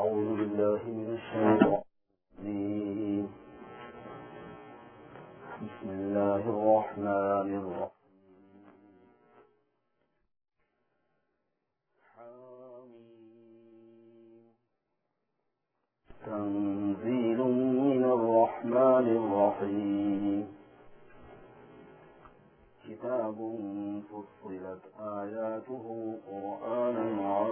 أعوذ بالله من الشيطان الرجيم. بسم الله الرحمن الرحيم. حميم. تنزيل من الرحمن الرحيم. كتاب فصلت آياته قرآنا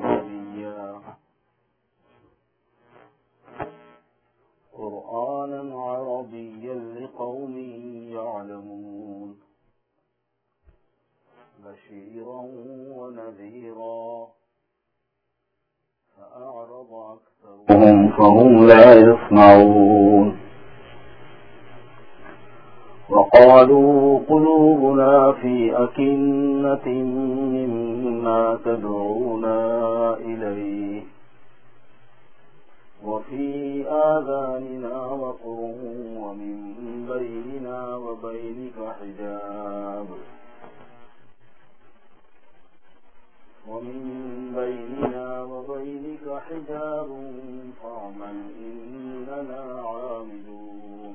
عربيا لقوم يعلمون بشيرا ونذيرا فأعرض أكثرهم فهم لا يسمعون وقالوا قلوبنا في أكنة مما تدعونا إليه وفي آذاننا وقر ومن بيننا وبينك حجاب فاعمل إننا عاملون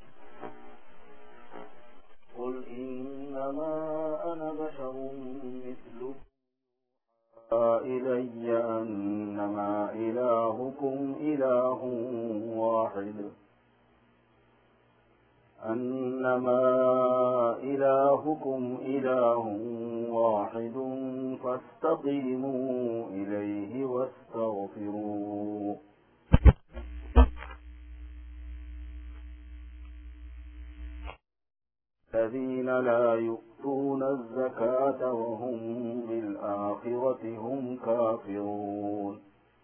قل إنما أنا بشر مثلكم إلي أنما إلهكم إله واحد فاستقيموا إليه واستغفروه الذين لا يؤتون الزكاة وهم بالآخرة هم كافرون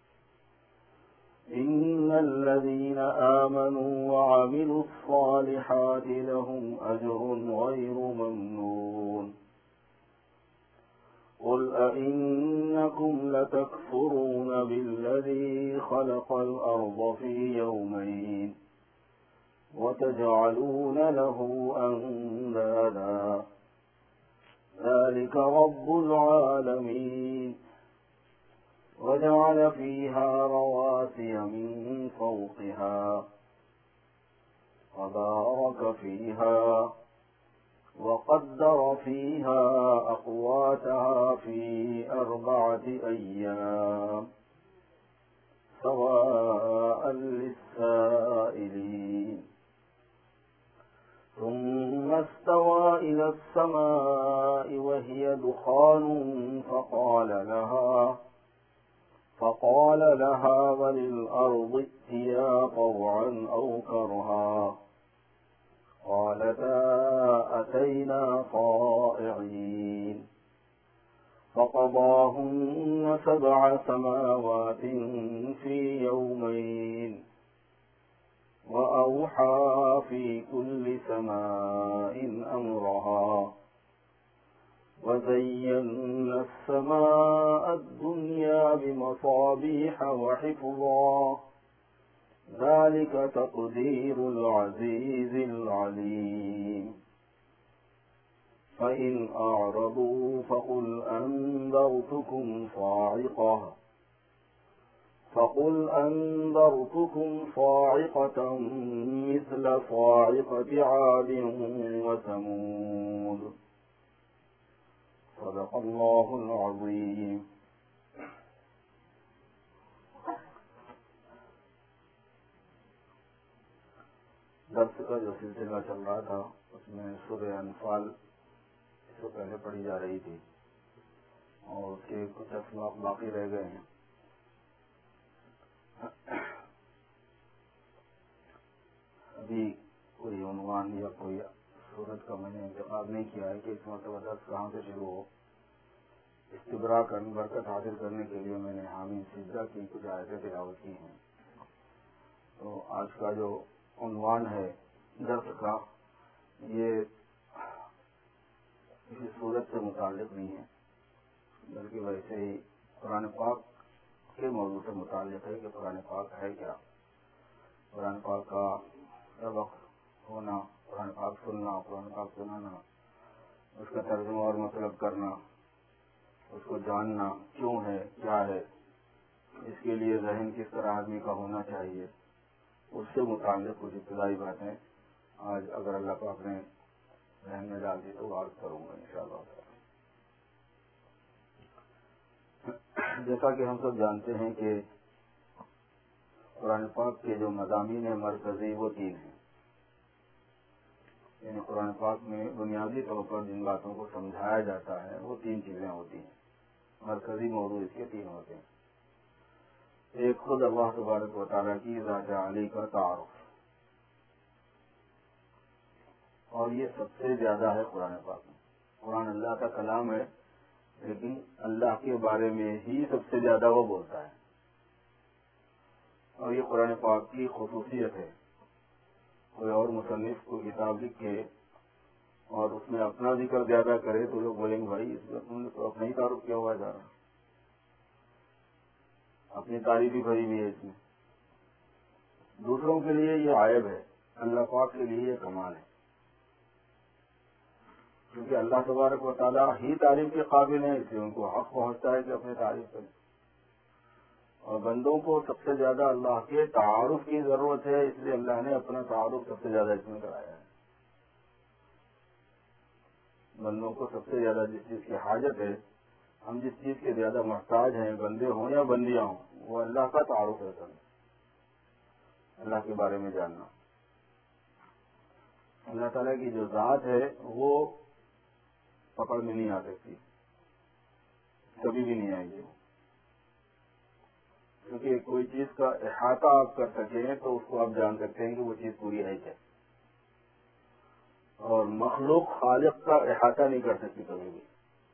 إن الذين آمنوا وعملوا الصالحات لهم أجر غير ممنون قل أئنكم لتكفرون بالذي خلق الأرض في يومين وتجعلون له أندادا ذلك رب العالمين وجعل فيها رواسي من فوقها وبارك فيها وقدر فيها أقواتها في 4 أيام سواء للسائلين ثم استوى إلى السماء وهي دخان فقال لها وللأرض ائتيا طوعا أو كرها قالتا أتينا طائعين فقضاهن 7 سماوات في يومين وأوحى في كل سماء أمرها وزينا السماء الدنيا بمصابيح وحفظا ذلك تقدير العزيز العليم فإن أعرضوا فقل أنذرتكم صاعقة مثل صاعقة عاد وثمود صدق الله العظيم. درس کا جو سلسلہ چل رہا تھا اس میں سورہ انفال اس سے پہلے پڑھی جا رہی تھی اور اس کے کچھ اسباق باقی رہ گئے ہیں. ابھی کوئی عنوان یا کوئی صورت کا میں نے انتخاب نہیں کیا ہے کہ اس مرتبہ درس کہاں سے شروع ہو. استبراء کرنے برکت حاصل کرنے کے لیے میں نے حامین سجدہ کی کچھ آیتیں تلاوت کی ہیں. تو آج کا جو عنوان ہے درس کا یہ کسی صورت سے متعلق نہیں ہے بلکہ ویسے ہی قرآن پاک کے موضوع سے متعلق ہے کہ قرآن پاک ہے کیا. قرآن پاک کا سبق ہونا، قرآن پاک سننا، قرآن پاک سنانا، اس کا ترجمہ اور مطلب کرنا، اس کو جاننا کیوں ہے، کیا ہے، اس کے لیے ذہن کس طرح آدمی کا ہونا چاہیے، اس سے متعلق کچھ ابتدائی باتیں آج اگر اللہ پاک نے ذہن میں ڈال دی تو عرض کروں گا انشاءاللہ۔ جیسا کہ ہم سب جانتے ہیں کہ قرآن پاک کے جو مضامین ہیں مرکزی وہ 3 ہیں، یعنی قرآن پاک میں بنیادی طور پر جن باتوں کو سمجھایا جاتا ہے وہ 3 چیزیں ہوتی ہیں، مرکزی موضوع اس کے 3 ہوتے ہیں۔ ایک خود اللہ تبارک و تعالیٰ کی ذات عالی کا تعارف، اور یہ سب سے زیادہ ہے قرآن پاک میں۔ قرآن اللہ کا کلام ہے لیکن اللہ کے بارے میں ہی سب سے زیادہ وہ بولتا ہے، اور یہ قرآن پاک کی خصوصیت ہے۔ کوئی اور مصنف کوئی کتاب لکھے اور اس میں اپنا ذکر زیادہ کرے تو لوگ بولیں گے بھائی اس میں تم نے تو اپنا ہی تعارف کیا ہوا ہے، اپنی تعریف ہی بھری ہوئی ہے اس میں۔ دوسروں کے لیے یہ عیب ہے، اللہ پاک کے لیے یہ کمال ہے، کیونکہ اللہ تبارک و تعالیٰ ہی تعریف کے قابل ہے، اس لیے ان کو حق پہنچتا ہے کہ اپنے تعریف کریں، اور بندوں کو سب سے زیادہ اللہ کے تعارف کی ضرورت ہے، اس لیے اللہ نے اپنا تعارف سب سے زیادہ اس میں کرایا ہے۔ بندوں کو سب سے زیادہ جس چیز کی حاجت ہے، ہم جس چیز کے زیادہ محتاج ہیں، بندے ہوں یا بندیاں ہوں، وہ اللہ کا تعارف ہے، اللہ کے بارے میں جاننا۔ اللہ تعالیٰ کی جو ذات ہے وہ پکڑ میں نہیں آ سکتی، کبھی بھی نہیں آئے گی، کیونکہ کوئی چیز کا احاطہ آپ کر سکیں تو اس کو آپ جان سکتے ہیں کہ وہ چیز پوری ہے کیا، اور مخلوق خالق کا احاطہ نہیں کر سکتی کبھی بھی،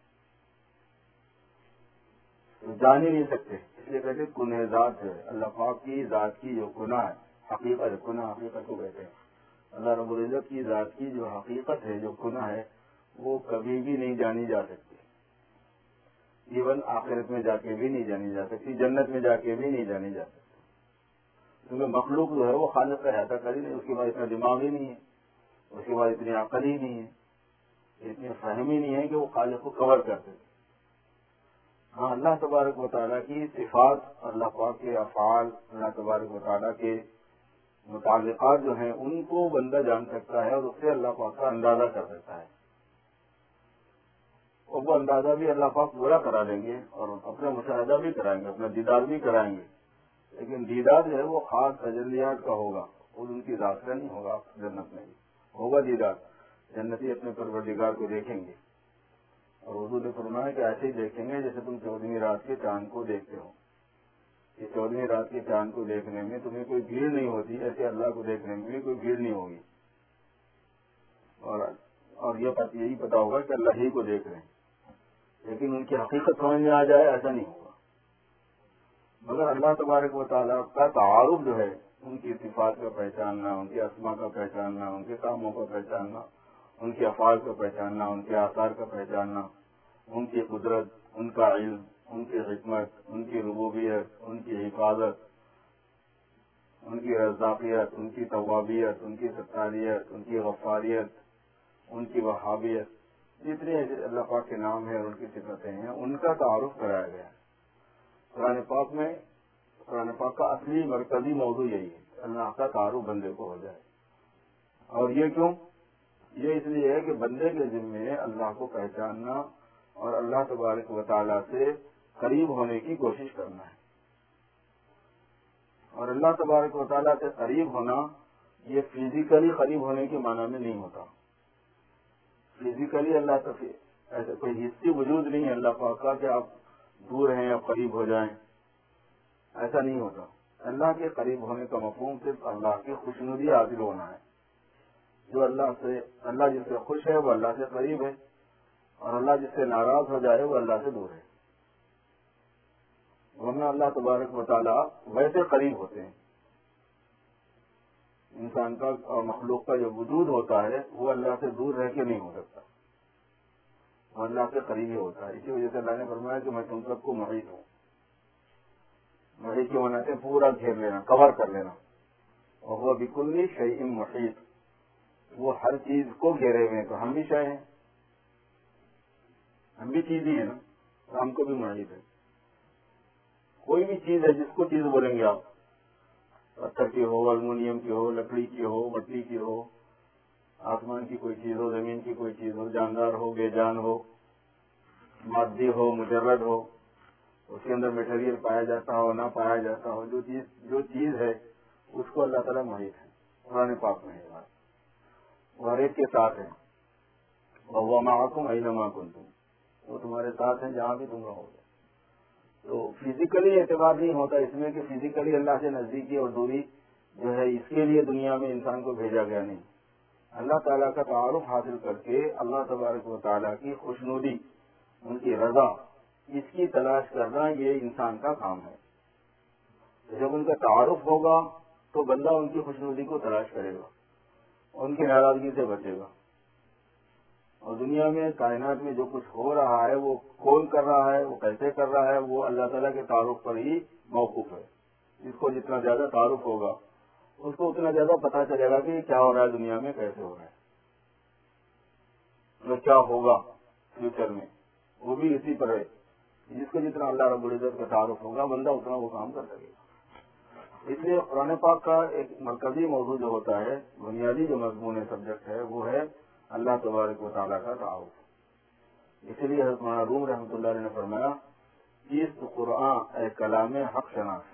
جان ہی نہیں سکتے، اس لیے کہتے کنہ ذات ہے۔ اللہ پاک کی ذات کی جو کنہ ہے، حقیقت، کنہ حقیقت کو کہتے ہیں۔ اللہ رب العزت کی ذات کی جو حقیقت ہے، جو کنہ ہے، وہ کبھی بھی نہیں جانی جا سکتی، ایون آخرت میں جا کے بھی نہیں جانی جا سکتی، جنت میں جا کے بھی نہیں جانی جا سکتی، کیونکہ مخلوق جو ہے وہ خالق کا احاطہ کر ہی نہیں، اس کے بعد اتنا دماغ ہی نہیں ہے، اس کے بعد اتنی عقل ہی نہیں ہے، اتنی فہم ہی نہیں ہے کہ وہ خالق کو کور کر سکے۔ ہاں، اللہ تبارک و تعالیٰ کی صفات، اللہ پاک کے افعال، اللہ تبارک و تعالیٰ کے متعلقات جو ہیں ان کو بندہ جان سکتا ہے، اور اس سے اللہ پاک کا اندازہ کر سکتا ہے، اور وہ اندازہ بھی اللہ پاک پورا کرا دیں گے، اور اپنا مشاہدہ بھی کرائیں گے، اپنا دیدار بھی کرائیں گے، لیکن دیدار جو ہے وہ خاص تجلیات کا ہوگا، وہ ان کی ذات کا نہیں ہوگا۔ جنت میں بھی ہوگا دیدار، جنتی اپنے پروردگار کو دیکھیں گے، اور حضور نے فرمایا کہ ایسے ہی دیکھیں گے جیسے تم 14ویں رات کے چاند کو دیکھتے ہو، کہ 14ویں رات کے چاند کو دیکھنے میں تمہیں کوئی بھیڑ نہیں ہوتی، ایسے اللہ کو دیکھنے میں بھی کوئی بھیڑ نہیں ہوگی، اور یہ بات یہی پتا ہوگا کہ اللہ ہی کو دیکھ رہے ہیں، لیکن ان کی حقیقت سمجھ میں آ جائے ایسا نہیں ہوگا۔ مگر اللہ تبارک و تعالیٰ کا تعارف جو ہے، ان کی صفات کا پہچاننا، ان کے اسماء کا پہچاننا، ان کے کاموں کا پہچاننا، ان کے افعال کا پہچاننا، ان کے آثار کا پہچاننا، ان کی قدرت، ان کا علم، ان کی حکمت، ان کی ربوبیت، ان کی حفاظت، ان کی رزاقیت، ان کی توابیت، ان کی ستاریت، ان کی غفاریت، ان کی وہابیت، جتنے اللہ پاک کے نام ہیں اور ان کی صفتیں ہیں، ان کا تعارف کرایا گیا ہے قرآن پاک میں۔ قرآن پاک کا اصلی مرکزی موضوع یہی ہے، اللہ کا تعارف بندے کو ہو جائے، اور یہ کیوں؟ یہ اس لیے ہے کہ بندے کے ذمے اللہ کو پہچاننا اور اللہ تبارک و تعالیٰ سے قریب ہونے کی کوشش کرنا ہے، اور اللہ تبارک و تعالیٰ سے قریب ہونا یہ فزیکلی قریب ہونے کے معنی میں نہیں ہوتا۔ فزیکلی اللہ سے ایسا کوئی حصی وجود نہیں ہے اللہ پاک کا کہ آپ دور ہیں یا قریب ہو جائیں، ایسا نہیں ہوتا۔ اللہ کے قریب ہونے کا مفہوم صرف اللہ کی خوشنودی حاصل ہونا ہے، جو اللہ جس سے خوش ہے وہ اللہ سے قریب ہے، اور اللہ جس سے ناراض ہو جائے وہ اللہ سے دور ہے، ورنہ اللہ تبارک و تعالیٰ ویسے قریب ہوتے ہیں۔ انسان کا اور مخلوق کا جو وجود ہوتا ہے وہ اللہ سے دور رہ کے نہیں ہو سکتا، وہ اللہ سے قریب ہی ہوتا ہے۔ اسی وجہ سے اللہ نے فرمایا کہ میں تم سب کو محیط ہوں۔ محیط کے معنی سے پورا گھیر لینا، کور کر لینا، اور وہ بکل شیء محیط، وہ ہر چیز کو گھیرے ہوئے ہیں، تو ہم بھی شے ہیں، ہم بھی چیز ہی ہیں نا، تو ہم کو بھی محیط ہے۔ کوئی بھی چیز ہے جس کو چیز بولیں گے آپ، پتھر کی ہو، المونیم کی ہو، لکڑی کی ہو، مٹی کی ہو، آسمان کی کوئی چیز ہو، زمین کی کوئی چیز ہو، جاندار ہو، بے جان ہو، مادی ہو، مجرد ہو، اس کے اندر میٹیریل پایا جاتا ہو، نہ پایا جاتا ہو، جو چیز ہے اس کو اللہ تعالیٰ محیط ہے، قرآن پاک میں ہے بات، وہ ہر ایک کے ساتھ ہے، وَهُوَ مَعَكُمْ أَيْنَمَا كُنتُمْ، وہ تمہارے ساتھ ہیں جہاں بھی تم رہو گے۔ تو فزیکلی اعتبار نہیں ہوتا اس میں کہ فزیکلی اللہ سے نزدیکی اور دوری جو ہے اس کے لیے دنیا میں انسان کو بھیجا گیا نہیں، اللہ تعالیٰ کا تعارف حاصل کر کے اللہ تبارک و تعالیٰ کی خوشنودی، ان کی رضا، اس کی تلاش کرنا یہ انسان کا کام ہے۔ جب ان کا تعارف ہوگا تو بندہ ان کی خوشنودی کو تلاش کرے گا، ان کی ناراضگی سے بچے گا، اور دنیا میں کائنات میں جو کچھ ہو رہا ہے وہ کون کر رہا ہے، وہ کیسے کر رہا ہے، وہ اللہ تعالیٰ کے تعارف پر ہی موقوف ہے۔ جس کو جتنا زیادہ تعارف ہوگا اس کو اتنا زیادہ پتہ چلے گا کہ کیا ہو رہا ہے دنیا میں، کیسے ہو رہا ہے، اور کیا ہوگا فیوچر میں، وہ بھی اسی پر ہے۔ جس کو جتنا اللہ رب العزت کا تعارف ہوگا بندہ اتنا وہ کام کر سکے گا۔ اس لیے قرآن پاک کا ایک مرکزی موضوع جو ہوتا ہے، بنیادی جو مضمون سبجیکٹ ہے، وہ ہے اللہ تبارک و تعالیٰ کا تعارف۔ اسی لیے حضرت مولانا روم رحمۃ اللہ علیہ نے فرمایا، اس قرآن اے کلام حق شناس۔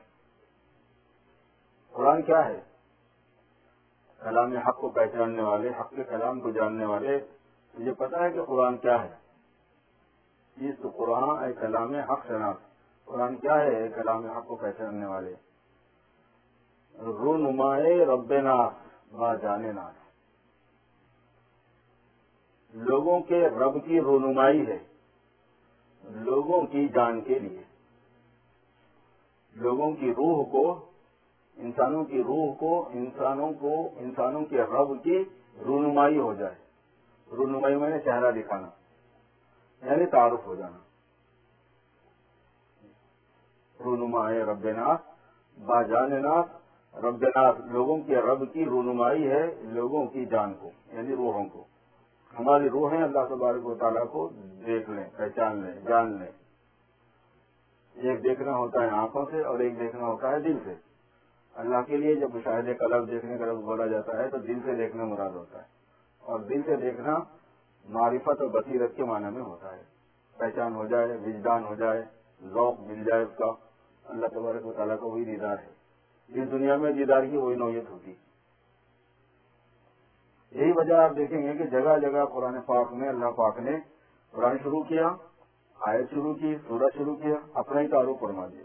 قرآن کیا ہے؟ کلام حق کو پہچاننے والے، حق کے کلام کو جاننے والے، مجھے پتا ہے کہ قرآن کیا ہے۔ اس قرآن اے کلام حق شناس، قرآن کیا ہے؟ اے کلام حق کو پہچاننے والے، رونمائے رب ناس با جان ناس، لوگوں کے رب کی رونمائی ہے لوگوں کی جان کے لیے، لوگوں کی روح کو، انسانوں کی روح کو، انسانوں کے رب کی رونمائی ہو جائے۔ رونمائی میں نے چہرہ دکھانا، یعنی تعارف ہو جانا۔ رونمائے رب ناس با جان ناس، رب ناس لوگوں کے رب کی رونمائی ہے لوگوں کی جان کو، یعنی روحوں کو۔ ہماری روحیں اللہ تبارک و تعالیٰ کو دیکھ لیں، پہچان لیں، جان لیں۔ ایک دیکھنا ہوتا ہے آنکھوں سے اور ایک دیکھنا ہوتا ہے دل سے۔ اللہ کے لیے جب مشاہدے کا لفظ، دیکھنے کا لفظ بولا جاتا ہے تو دل سے دیکھنا مراد ہوتا ہے، اور دل سے دیکھنا معرفت اور بصیرت کے معنی میں ہوتا ہے، پہچان ہو جائے، وجدان ہو جائے، ذوق مل جائے اس کا۔ اللہ تبارک و تعالیٰ کا وہی دیدار ہے، اس دنیا میں دیدار کی وہی نوعیت ہوتی ہے۔ یہی وجہ آپ دیکھیں گے کہ جگہ جگہ قرآن پاک میں اللہ پاک نے قرآن شروع کیا، آیت شروع کی، سورت شروع کیا، اپنا ہی تعارف فرما دیا۔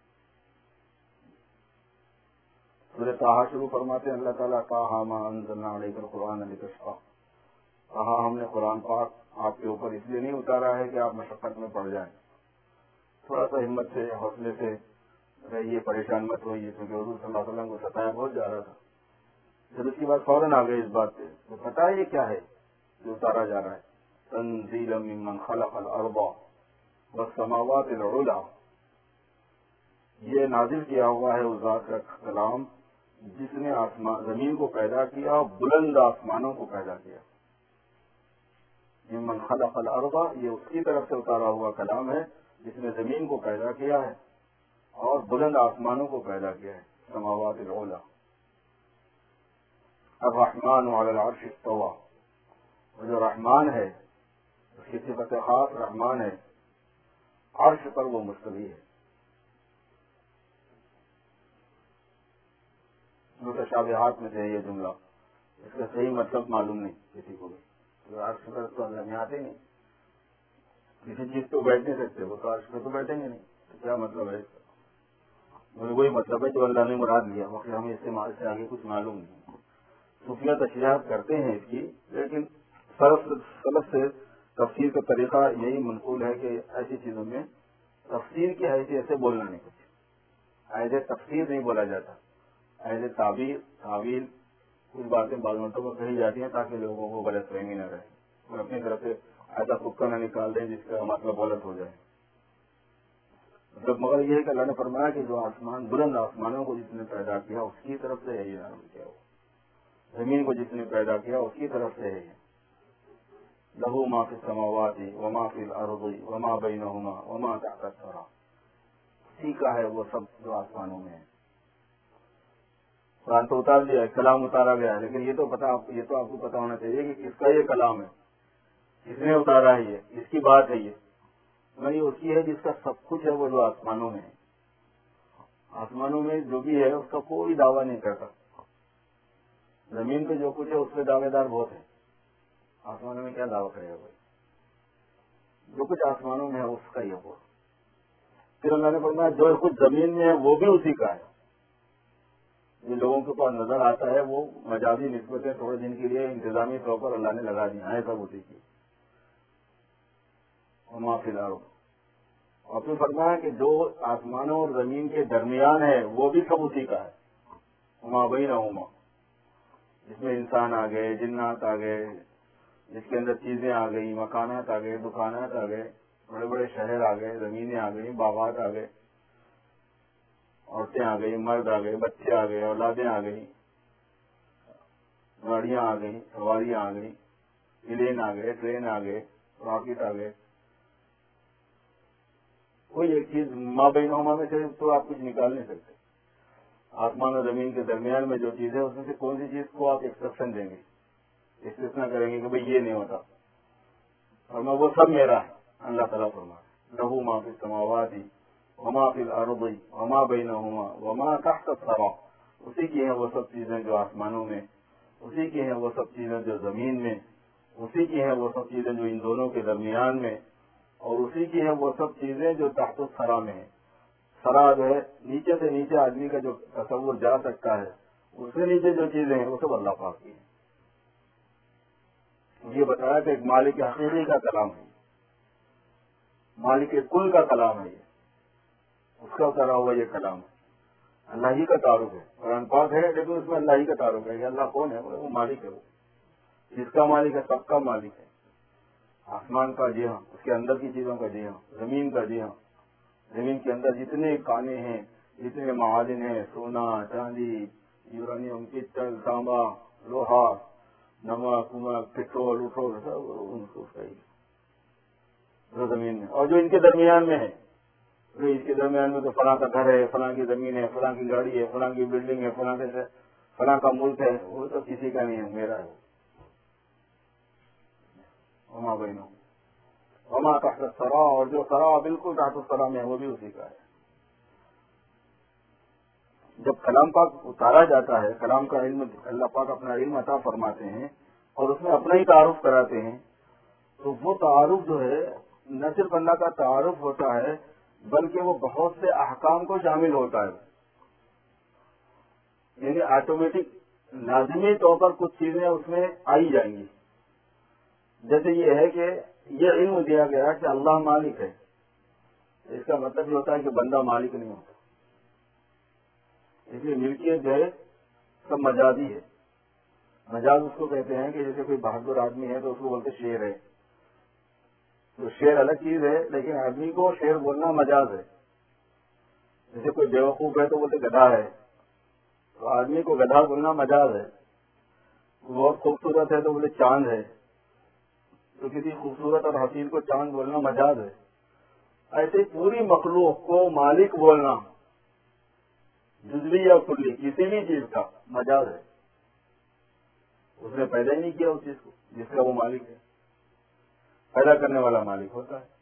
سورہ طٰہٰ شروع فرماتے ہیں اللہ تعالیٰ، طٰہٰ مَا أَنزَلْنَا عَلَيْكَ الْقُرْآنَ لِتَشْقَىٰ، کہا ہم نے قرآن پاک آپ کے اوپر اس لیے نہیں اتارا ہے کہ آپ مشقت میں پڑ جائیں، تھوڑا سا ہمت سے، حوصلے سے رہیے، پریشان مت ہوئیے، کیونکہ حضور صلی اللہ علیہ وسلم کو ستایا بہت جا رہا تھا۔ جب اس کی بات فوراً آ گئی اس بات پہ، تو پتا ہے یہ کیا ہے جو اتارا جا رہا ہے؟ تنزیل ممن خلق الارض والسماوات العلی، یہ نازل کیا ہوا ہے اس ذات کا کلام جس نے زمین کو پیدا کیا اور بلند آسمانوں کو پیدا کیا۔ ممن خلق الارض، یہ اس کی طرف سے اتارا ہوا کلام ہے جس نے زمین کو پیدا کیا ہے اور بلند آسمانوں کو پیدا کیا ہے، سماوات العلی۔ الرحمن علی العرش استوى، اور جو رحمان ہے اس کی صفت خاص رحمان ہے، عرش پر وہ مستوی ہے۔ متشابہات میں سے یہ جملہ، اس کا صحیح مطلب معلوم نہیں کسی کو بھی، تو عرش پر تو اللہ میں آتے نہیں، کسی چیز پہ بیٹھ نہیں سکتے، وہ تو عرش پہ تو بیٹھیں گے نہیں، تو کیا مطلب ہے اس کا؟ وہی مطلب ہے جو اللہ نے مراد لیا، باقی ہمیں استعمال سے آگے کچھ معلوم نہیں۔ صوفیہ تشریحات کرتے ہیں اس کی، لیکن سلف سے تفسیر کا طریقہ یہی منقول ہے کہ ایسی چیزوں میں تفسیر کی حیثیت سے بولنا نہیں، کچھ ایز اے تفسیر نہیں بولا جاتا، ایز اے تعبیر، تعویل، کچھ باتیں بعض مرتبہ کہی جاتی ہیں تاکہ لوگوں کو غلط فہمی نہ رہے، اور اپنی طرف سے ایسا تکا نہ نکال دیں جس کا مطلب غلط ہو جائے۔ مطلب مگر یہ ہے کہ اللہ نے فرمایا کہ جو آسمان، بلند آسمانوں کو جس نے پیدا کیا اس کی طرف سے ہے یہ نازل کیا ہوا، زمین کو جس نے پیدا کیا اس کی طرف سے ہے۔ لہو ما فی السماوات وما فی الارض وما بینہما وما تحت الثری، اسی کا ہے وہ سب جو آسمانوں میں ہے. قرآن تو اتار دیا ہے, کلام اتارا گیا ہے, لیکن یہ تو آپ کو پتا ہونا چاہیے کہ کس کا یہ کلام ہے, کس نے اتارا ہے, یہ کس کی بات ہے, یہ اس کی ہے جس کا سب کچھ ہے وہ جو آسمانوں میں ہے. آسمانوں میں جو بھی ہے اس کا کوئی دعویٰ نہیں کرتا. زمین پہ جو کچھ ہے اس پہ دعوے دار بہت ہیں, آسمانوں میں کیا دعویٰ کرے گا کوئی؟ جو کچھ آسمانوں میں ہے اس کا ہی ہے وہ. پھر اللہ نے فرمایا جو کچھ زمین میں ہے وہ بھی اسی کا ہے. جو لوگوں کے پاس نظر آتا ہے وہ مجازی نسبتیں تھوڑے دن کے لیے انتظامی طور پر اللہ نے لگا دی ہیں, سب اسی کی. وما فی الارض, اور پھر فرمایا کہ جو آسمانوں اور زمین کے درمیان ہے وہ بھی سب اسی کا ہے. وما بینہما, جس میں انسان آ گئے, جنات آ گئے, جس کے اندر چیزیں آ گئی, مکانات آ گئے, دکانات آ گئے, بڑے بڑے شہر آ گئے, زمینیں آ گئی, باغات آ گئے, عورتیں آ گئی, مرد آ گئے, بچے آ گئے, اولادیں آ گئی, گاڑیاں آ گئی, سواریاں آ گئی, پلین آ گئے, ٹرین آ گئے, راکٹ آ گئے. کوئی ایک چیز ما بینہما میں سے تو آپ کچھ نکال نہیں سکتے. آسمان اور زمین کے درمیان میں جو چیز ہے اس میں سے کون سی چیز کو آپ ایکسپشن دیں گے, استثنا کریں گے کہ بھئی یہ نہیں ہوتا, اور میں وہ سب میرا ہے. اللہ تعالیٰ فرمائے لہو ما فی السماوات وما فی الارض وما بینہما وما تحت الثری, اسی کی ہیں وہ سب چیزیں جو آسمانوں میں, اسی کی ہیں وہ سب چیزیں جو زمین میں, اسی کی ہیں وہ سب چیزیں جو ان دونوں کے درمیان میں, اور اسی کی ہیں وہ سب چیزیں جو تحت الثری میں ہیں. سرا جو ہے نیچے سے نیچے آدمی کا جو تصور جا سکتا ہے, اس سے نیچے جو چیزیں ہیں وہ سب اللہ پاک کی ہیں. یہ بتایا کہ ایک مالک حقیقی کا کلام ہے, مالک کل کا کلام ہے, یہ اس کا اترا ہوا یہ کلام ہے. اللہ ہی کا تعارف ہے, قرآن پاک ہے لیکن اس میں اللہ ہی کا تعارف ہے کہ اللہ کون ہے, وہ مالک ہے, وہ جس کا مالک ہے سب کا مالک ہے. آسمان کا جی ہاں, اس کے اندر کی چیزوں کا جی ہاں, زمین کا جی ہاں, زمین کے اندر جتنے کانے ہیں, جتنے معادن ہیں, سونا, چاندی, یورانیم, پتل, تانبا, لوہا, نمک, پٹرول, وٹرول, سب اس کا ہی جو زمین میں, اور جو ان کے درمیان میں ہے, جو اس کے درمیان میں تو فلاں کا گھر ہے, فلاں کی زمین ہے, فلاں کی گاڑی ہے, فلاں کی بلڈنگ ہے, فلاں کا ملک ہے, وہ تو کسی کا نہیں ہے, میرا ہے. وما بینہما وما تحت الثری, اور جو ثری بالکل تحت الثری میں ہے وہ بھی اسی کا ہے. جب کلام پاک اتارا جاتا ہے, کلام کا علم اللہ پاک اپنا علم عطا فرماتے ہیں اور اس میں اپنا ہی تعارف کراتے ہیں, تو وہ تعارف جو ہے نہ صرف اللہ کا تعارف ہوتا ہے بلکہ وہ بہت سے احکام کو شامل ہوتا ہے. یعنی آٹومیٹک لازمی طور پر کچھ چیزیں اس میں آئی جائیں گی. جیسے یہ ہے کہ یہ علم دیا گیا کہ اللہ مالک ہے, اس کا مطلب یہ ہوتا ہے کہ بندہ مالک نہیں ہوتا. اس لیے ملکیت جو ہے سب مجازی ہے. مجاز اس کو کہتے ہیں کہ جیسے کوئی بہادر آدمی ہے تو اس کو بولتے شیر ہے, تو شیر الگ چیز ہے, لیکن آدمی کو شیر بولنا مجاز ہے. جیسے کوئی بیوقوف ہے تو بولتے گدھا ہے, تو آدمی کو گدھا بولنا مجاز ہے. بہت خوبصورت ہے تو بولے چاند ہے, تو کسی خوبصورت اور حسین کو چاند بولنا مجاز ہے. ایسے پوری مخلوق کو مالک بولنا جزوی یا کلی کسی بھی چیز کا مجاز ہے. اس نے پیدا ہی نہیں کیا اس چیز کو جس کا وہ مالک ہے. پیدا کرنے والا مالک ہوتا ہے.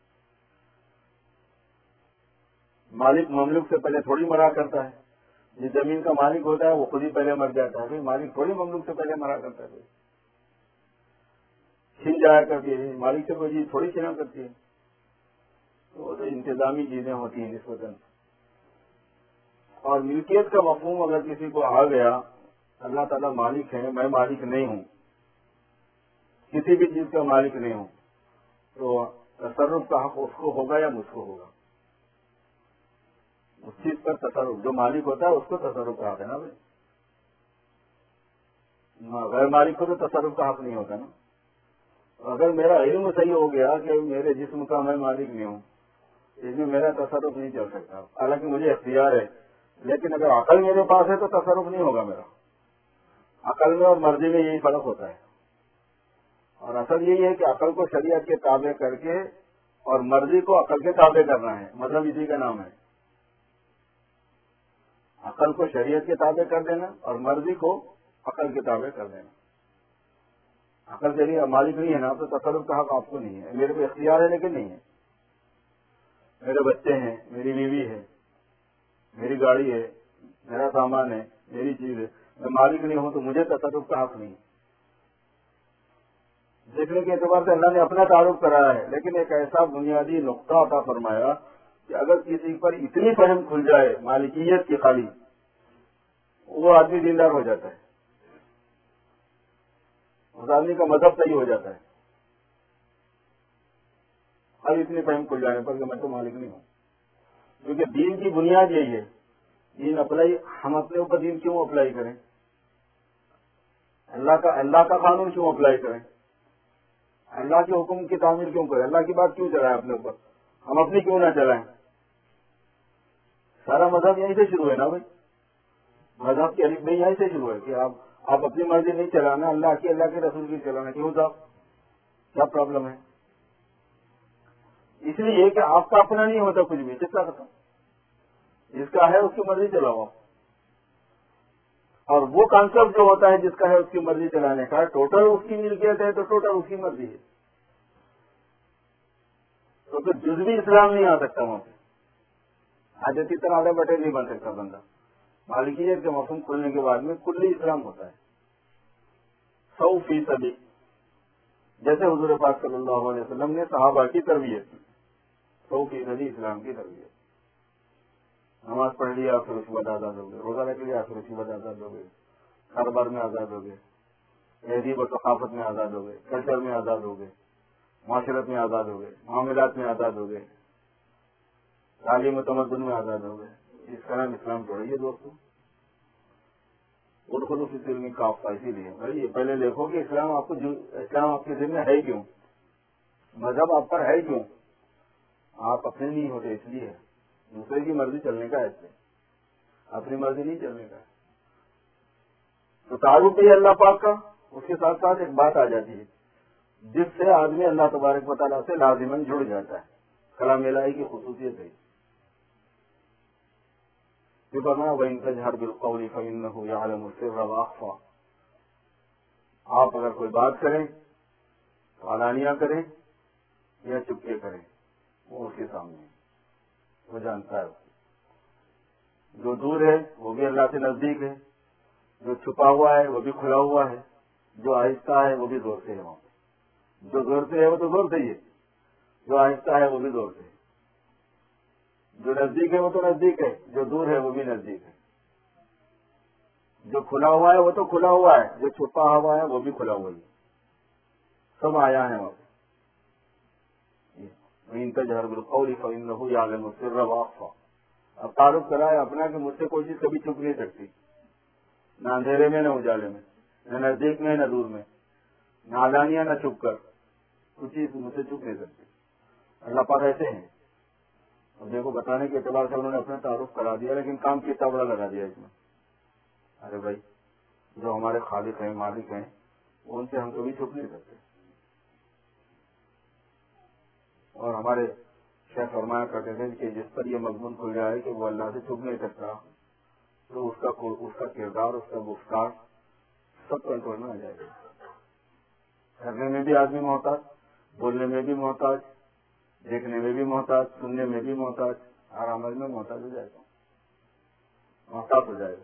مالک مملوک سے پہلے تھوڑی مرا کرتا ہے. جس زمین کا مالک ہوتا ہے وہ خود ہی پہلے مر جاتا ہے. پھر مالک تھوڑی مملوک سے پہلے مرا کرتا ہے, چھن جایا کرتی ہے. مالک سے کوئی چیز تھوڑی چھنا کرتی ہے. تو وہ تو انتظامی چیزیں ہوتی ہیں نسبتاً. اور ملکیت کا مفہوم اگر کسی کو آ گیا, اللہ تعالیٰ مالک ہے, میں مالک نہیں ہوں, کسی بھی چیز کا مالک نہیں ہوں, تو تصرف کا حق اس کو ہوگا یا مجھ کو ہوگا؟ اس چیز پر تصرف, جو مالک ہوتا ہے اس کو تصرف کا حق ہے نا بھائی. غیر مالک کو تو تصرف کا حق نہیں ہوتا نا. اگر میرا علم صحیح ہو گیا کہ میرے جسم کا میں مالک نہیں ہوں, اس میں میرا تصرف نہیں چل سکتا. حالانکہ مجھے اختیار ہے, لیکن اگر عقل میرے پاس ہے تو تصرف نہیں ہوگا میرا. عقل میں اور مرضی میں یہی فرق ہوتا ہے. اور اصل یہی ہے کہ عقل کو شریعت کے تابع کر کے اور مرضی کو عقل کے تابع کرنا ہے, مطلب اسی کا نام ہے. عقل کو شریعت کے تابع کر دینا اور مرضی کو عقل کے تابع کر دینا. عقل کے لیے مالک نہیں ہے نا، تو تصرف کا حق آپ کو نہیں ہے. میرے کو اختیار ہے لیکن نہیں ہے. میرے بچے ہیں، میری بیوی ہے، میری گاڑی ہے، میرا سامان ہے، میری چیز ہے. میں مالک نہیں ہوں تو مجھے تصرف کا حق نہیں. دیکھنے کے اعتبار سے اللہ نے اپنا تعارف کرایا ہے، لیکن ایک ایسا بنیادی نقطہ عطا فرمایا کہ اگر کسی پر اتنی فہم کھل جائے مالکیت کی خالی، وہ آدمی دیندار ہو جاتا ہے، اس آدمی کا مذہب صحیح ہو جاتا ہے. خالی اتنی فہم کھل جانے پر کہ میں تو مالک نہیں ہوں. کیونکہ دین کی بنیاد یہی ہے. دین اپلائی، ہم اپنے اوپر دین کیوں اپلائی کریں؟ اللہ کا قانون کیوں اپلائی کریں؟ اللہ کے حکم کی تعمیر کیوں کریں؟ اللہ کی بات کیوں چلائیں اپنے اوپر؟ ہم اپنی کیوں نہ چلائیں؟ سارا مذہب یہیں سے شروع ہے نا بھائی. مذہب کی الف بے یہیں سے شروع ہے کہ آپ اپنی مرضی نہیں چلانا، اللہ کے رسول کی چلانا. کیوں صاحب، کیا پرابلم ہے؟ اس لیے کہ آپ کا اپنا نہیں ہوتا کچھ بھی. کس کا ختم؟ جس کا ہے اس کی مرضی چلاؤ. اور وہ کانسیپٹ جو ہوتا ہے جس کا ہے اس کی مرضی چلانے کا، ٹوٹل اس کی ملکیت ہے تو ٹوٹل اس کی مرضی ہے. تو پھر جزوی اسلام نہیں آ سکتا وہاں پہ. حاجتی طرح آدھا بٹے نہیں بن سکتا بندہ. مالکیت کے مفہوم کھلنے کے بعد میں کلی اسلام ہوتا ہے 100%. جیسے حضور پاک صلی اللہ علیہ وسلم نے صحابہ کی تربیت کی، 100% اسلام کی تربیت. نماز پڑھ لیا پھر اس کے بعد آزاد ہو گئے، روزہ رکھ لیا پھر اس کے بعد آزاد ہو گئے، کاروبار میں آزاد ہو گئے، تہذیب و ثقافت میں آزاد ہو گئے، کلچر میں آزاد ہو گئے، معاشرت میں آزاد ہو گئے، معاملات میں آزاد ہو گئے، تعلیم و تمدن میں آزاد ہو گئے. اس کا نام اسلام توڑیے دوستوں. ادخلوا فی السلم کافہ. اسی لیے بھائی پہلے دیکھو کہ اسلام آپ کے ذمہ ہے کیوں، مذہب آپ پر ہے کیوں. آپ اپنے نہیں ہوتے اس لیے، دوسرے کی مرضی چلنے کا ہے، اپنی مرضی نہیں چلنے کا. تو تعارف بھی اللہ پاک کا. اس کے ساتھ ساتھ ایک بات آ جاتی ہے جس سے آدمی اللہ تبارک و تعالیٰ سے لازماً جڑ جاتا ہے. کلام الہی کی خصوصیت ہے. وَإِن تَجْهَرْ بِالْقَوْلِ فَإِنَّهُ يَعْلَمُ السِّرَّ وَأَخْفَى. آپ اگر کوئی بات کریں تو علانیہ کریں یا چپکے کریں، وہ اس کے سامنے وہ جانتا ہے. جو دور ہے وہ بھی اللہ سے نزدیک ہے، جو چھپا ہوا ہے وہ بھی کھلا ہوا ہے، جو آہستہ ہے وہ بھی زور سے ہے. وہاں پہ جو زور سے ہے وہ تو زور سے ہی ہے، جو آہستہ ہے وہ بھی زور سے ہے. جو نزدیک ہے وہ تو نزدیک ہے، جو دور ہے وہ بھی نزدیک ہے. جو کھلا ہوا ہے وہ تو کھلا ہوا ہے، جو چھپا ہوا ہے وہ بھی کھلا ہوا ہے. سب آیا ہے وہاں پہ. وَإِن تَجْهَرْ بِالْقَوْلِ فَإِنَّهُ يَعْلَمُ السِّرَّ وَأَخْفَى. اب تعارف کرا ہے اپنا کہ مجھ سے کوئی چیز کبھی چھپ نہیں سکتی، نہ اندھیرے میں نہ اجالے میں، نہ نزدیک میں نہ دور میں، نہ علانیہ نہ چھپ کر. کچھ چیز مجھ سے چھپ نہیں سکتی. اللہ پاک ایسے ہیں. اور دیکھو بتانے کے اعتبار سے انہوں نے اپنا تعارف کرا دیا، لیکن کام کتنا بڑا لگا دیا اس میں. ارے بھائی، جو ہمارے خالق ہیں، مالک ہیں، ان سے ہم کبھی چھپ نہیں سکتے. اور ہمارے شیخ فرمایا کرتے تھے کہ جس پر یہ مضمون کھل جائے کہ وہ اللہ سے چھپ نہیں سکتا، تو اس کا کردار، اس کا گفتار سب کنٹرول میں آ جائے گا. کرنے میں بھی آدمی محتاج، بولنے میں بھی محتاج، دیکھنے میں بھی محتاج، سننے میں بھی محتاج، ہر عمل میں محتاج ہو جائے گا، محتاط ہو جائے گا.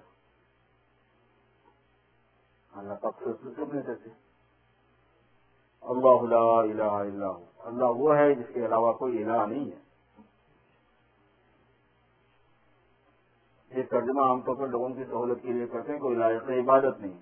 اللہ پاک سے چھپ نہیں سکتے. اللہ لا الہ الا ہو. اللہ وہ ہے جس کے علاوہ کوئی الہ نہیں ہے. یہ ترجمہ عام طور پر لوگوں کی سہولت کے لیے کرتے ہیں، کوئی لائق عبادت نہیں.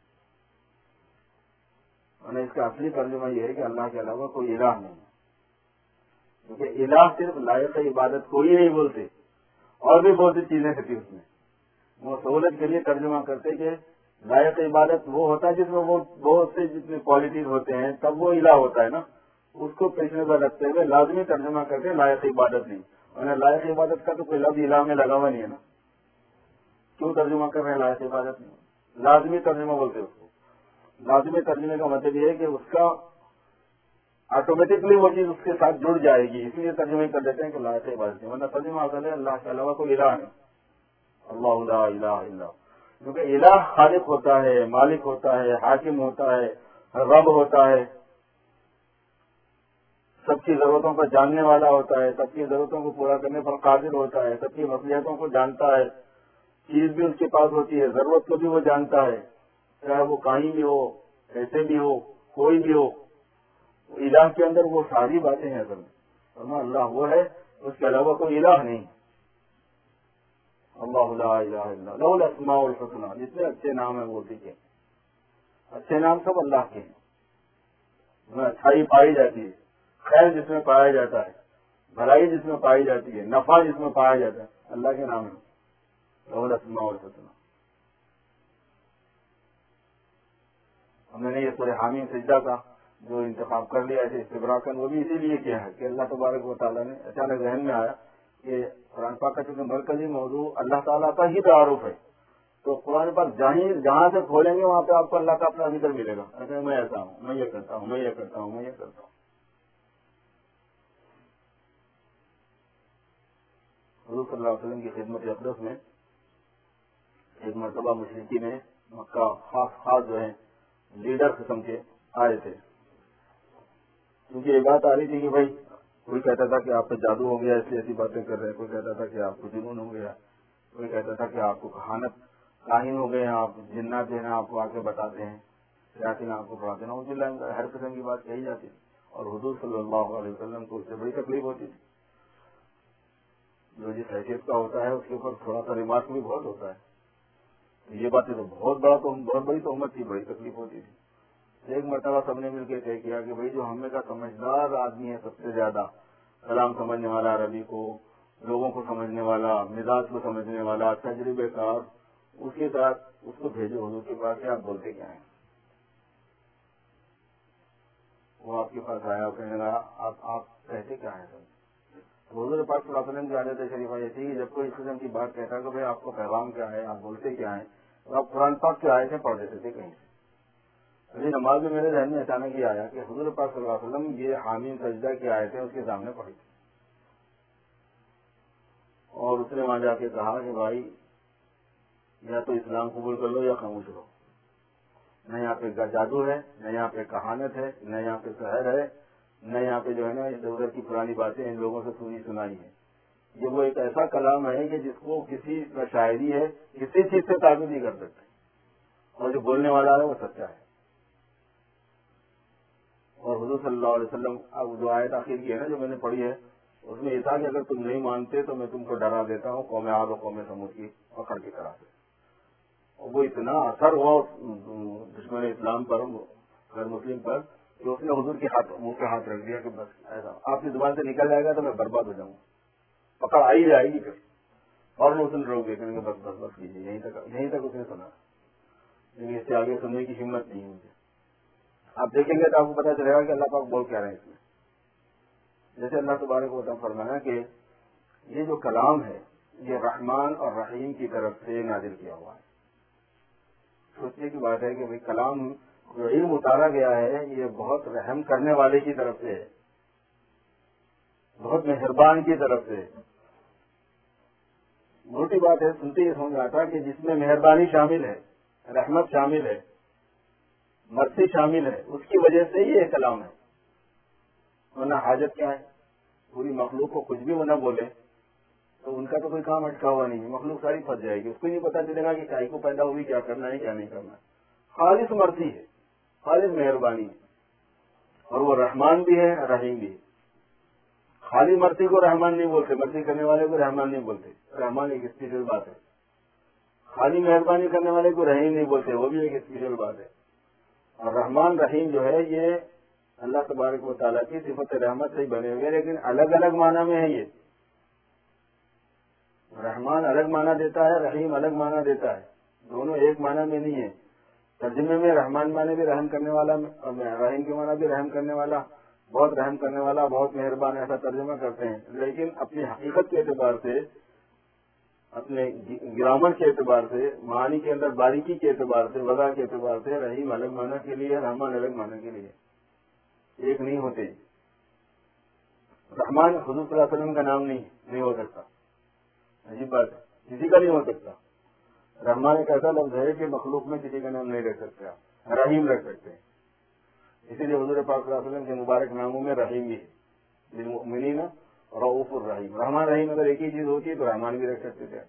اور اس کا اصلی ترجمہ یہ ہے کہ اللہ کے علاوہ کوئی الہ نہیں ہے. کیونکہ الہ صرف لائق عبادت کو ہی نہیں بولتے، اور بھی بہت سی چیزیں ہوتی اس میں. وہ سہولت کے لیے ترجمہ کرتے کہ لائق عبادت وہ ہوتا ہے جس میں وہ بہت سے جتنے کوالٹیز ہوتے ہیں، تب وہ الہ ہوتا ہے نا. اس کو پیش نظر رکھتے ہوئے لازمی ترجمہ کرتے ہیں لائق عبادت نہیں. اور لائق عبادت کا تو کوئی لفظ الہ میں لگا ہوا نہیں ہے نا. کیوں ترجمہ کر رہے ہیں لائق عبادت نہیں؟ لازمی ترجمہ بولتے ہیں اس کو. لازمی ترجمے کا مطلب یہ ہے کہ اس کا آٹومیٹکلی وہ چیز اس کے ساتھ جڑ جائے گی، اس لیے ترجمہ کر دیتے ہیں کہ لائق عبادت نہیں. ورنہ ترجمہ اصل ہے اللہ کے علاوہ کوئی الہ نہیں. اللہ لا الہ الا، کیونکہ الہ خالق ہوتا ہے، مالک ہوتا ہے، حاکم ہوتا ہے، رب ہوتا ہے، سب کی ضرورتوں کو جاننے والا ہوتا ہے، سب کی ضرورتوں کو پورا کرنے پر قادر ہوتا ہے، سب کی مصلحتوں کو جانتا ہے، چیز بھی اس کے پاس ہوتی ہے، ضرورت کو بھی وہ جانتا ہے، چاہے وہ کہیں بھی ہو، ایسے بھی ہو، کوئی بھی ہو، الہ کے اندر وہ ساری باتیں ہیں اصل میں۔ اللہ وہ ہے، اس کے علاوہ کوئی الہ نہیں۔ اللہ لا الہ الا لہ الاسماء الحسنی، جتنے اچھے نام ہیں وہ ٹھیک ہے، اچھے نام سب اللہ کے ہیں، اس میں اچھائی پائی جاتی ہے، خیر جس میں پایا جاتا ہے، بھلائی جس میں پائی جاتی ہے، نفع جس میں پایا جاتا ہے، اللہ کے نام ہے لہ الاسماء الحسنی۔ ہم نے یہ سورہ حامیم سجدہ کا جو انتخاب کر لیا ہے استبراکن، وہ بھی اسی لیے کیا ہے کہ اللہ تبارک و تعالیٰ نے اچانک ذہن میں آیا کہ قرآن پاک کا چونکہ مرکزی موضوع اللہ تعالیٰ کا ہی تعارف ہے، تو قرآن پاک جہاں سے کھولیں گے وہاں پہ آپ کو اللہ کا اپنا ذکر ملے گا، اچھا میں ایسا ہوں، میں یہ کرتا ہوں، میں یہ کرتا ہوں، میں یہ کرتا ہوں۔ حضور صلی اللہ علیہ وسلم کی خدمت اقدس میں ایک مرتبہ مشرکی میں مکہ خاص جو ہے لیڈر قسم کے آئے تھے، کیونکہ یہ بات آ رہی تھی کہ بھائی کوئی کہتا تھا کہ آپ پہ جادو ہو گیا اس لیے ایسی باتیں کر رہے ہیں، کوئی کہتا تھا کہ آپ کو جنون ہو گیا، کوئی کہتا تھا کہ آپ کو کہانت کاہن ہو گئے ہیں، آپ جنات جو ہے آپ کو آ کے بتاتے ہیں، شیاطین آپ کو پڑھاتے ہیں، ہر قسم کی بات کہی جاتی تھی، اور حضور صلی اللہ علیہ وسلم کو اس سے بڑی تکلیف ہوتی تھی۔ جو جس حیثیت کا ہوتا ہے اس کے اوپر تھوڑا سا ریمارک بھی بہت ہوتا ہے، یہ باتیں تو بہت بڑی تہمت تھی، بڑی تکلیف ہوتی تھی۔ ایک مرتبہ سب نے مل کے طے کیا کہ بھائی جو ہمیں کا سمجھدار آدمی ہے سب سے زیادہ، کلام سمجھنے والا، عربی کو، لوگوں کو سمجھنے والا، مزاج کو سمجھنے والا، تجربے کار، اس کے ساتھ اس کو بھیجو حضور کے پاس کہ آپ بولتے کیا ہیں۔ وہ آپ کے پاس آیا اور کہنے لگا آپ کہتے کیا ہیں سر؟ حضور پاک صلی اللہ علیہ وسلم کی عادت شریفہ یہ تھی کہ جب کوئی اس قسم کی بات کہتا کہ بھائی آپ کو پیغام کیا ہے، آپ بولتے کیا ہیں، تو آپ قرآن پاک کی آیتیں پڑھ دیتے تھے کہیں سے۔ ابھی نماز میں میرے ذہن میں اچانک یہ آیا کہ حضور پاک صلی اللہ علیہ وسلم یہ حامیم سجدہ کی آیتیں اس کے سامنے پڑھی تھی، اور اس نے وہاں جا کے کہا کہ بھائی یا تو اسلام قبول کر لو یا خاموش رہو، نہ یہاں پہ جادو ہے، نہ یہاں پہ کہانت ہے، نہ یہاں پہ سحر ہے، نہ یہاں پہ جو ہے نا ادھر ادھر کی پرانی باتیں ان لوگوں سے سنائی ہے۔ یہ وہ ایک ایسا کلام ہے کہ جس کو کسی کا شاعری ہے کسی چیز سے تعبیر نہیں کر سکتے، اور جو بولنے والا ہے وہ سچا ہے۔ اور حضور صلی اللہ علیہ وسلم اب جو آیت آخر کی ہے نا جو میں نے پڑھی ہے، اس میں یہ تھا کہ اگر تم نہیں مانتے تو میں تم کو ڈرا دیتا ہوں قوم عاد و قوم ثمود کی پکڑ کی طرح سے۔ اور وہ اتنا اثر ہوا دشمن اسلام پر، غیر مسلم پر، کہ اس نے حضور کے منہ پہ ہاتھ رکھ دیا کہ بس ایسا آپ کی زبان سے نکل جائے گا تو میں برباد ہو جاؤں گا، پکڑ آئی جائے گی پھر، اور اس نے روک دیا کہ بس بس بس کیجیے، یہیں تک اس نے سنا، لیکن اس سے آگے سننے کی ہمت نہیں مجھے۔ آپ دیکھیں گے تو آپ کو پتا چلے گا کہ اللہ پاک بول کیا رہے ہیں اس میں۔ جیسے اللہ تبارک و تعالیٰ فرمایا کہ یہ جو کلام ہے یہ رحمان اور رحیم کی طرف سے نازل کیا ہوا ہے۔ سوچنے کی بات ہے کہ بھائی کلام جو علم اتارا گیا ہے یہ بہت رحم کرنے والے کی طرف سے ہے، بہت مہربان کی طرف سے۔ موٹی بات ہے، سنتے ہی سمجھ آتا کہ جس میں مہربانی شامل ہے، رحمت شامل ہے، مرضی شامل ہے، اس کی وجہ سے یہ کلام ہے، ورنہ حاجت کیا ہے؟ پوری مخلوق کو کچھ بھی وہ نہ بولے تو ان کا تو کوئی کام اٹکا ہوا نہیں ہے، مخلوق ساری پھنس جائے گی، اس کو نہیں پتا چلے گا کہ کائی کو پیدا ہوئی، کیا کرنا ہے کیا نہیں کرنا ہے۔ خالص مرضی ہے، خالص مہربانی ہے، اور وہ رحمان بھی ہے رحیم بھی ہے۔ خالی مرضی کو رحمان نہیں بولتے، مرضی کرنے والے کو رحمان نہیں بولتے، رحمان ایک اسپیشل بات ہے۔ خالی مہربانی کرنے والے کو رحیم نہیں بولتے، وہ بھی ایک اسپیشل بات ہے۔ اور رحمان رحیم جو ہے یہ اللہ تبارک و تعالیٰ کی صفت رحمت سے ہی بنے ہوئے، لیکن الگ الگ معنی میں ہے۔ یہ رحمان الگ معنی دیتا ہے، رحیم الگ معنی دیتا ہے، دونوں ایک معنی میں نہیں ہے۔ ترجمے میں رحمان معنی بھی رحم کرنے والا، رحیم کے معنی بھی رحم کرنے والا، بہت رحم کرنے والا، بہت مہربان، ایسا ترجمہ کرتے ہیں، لیکن اپنی حقیقت کے اعتبار سے، اپنے گرامر کے اعتبار سے، معنی کے اندر باریکی کے اعتبار سے، وضع کے اعتبار سے رحیم الگ معنی کے لیے، رحمان الگ معنی کے لیے، ایک نہیں ہوتے۔ رحمان حضور صلی اللہ علیہ وسلم کا نام نہیں ہو سکتا، عجیب بات ہے۔ کسی کا نہیں ہو سکتا. رحمان ایک ایسا لفظ ہے کہ مخلوق میں کسی کا نام نہیں رکھ سکتے آپ. رحیم رکھ سکتے ہیں. اسی لیے حضور پاک صلی اللہ علیہ وسلم کے مبارک ناموں میں رحیم بھی ہے. للمؤمنین رؤوف الرحیم. رحمان رحیم اگر ایک ہی چیز ہوتی ہے تو رحمان بھی رکھ سکتے تھے.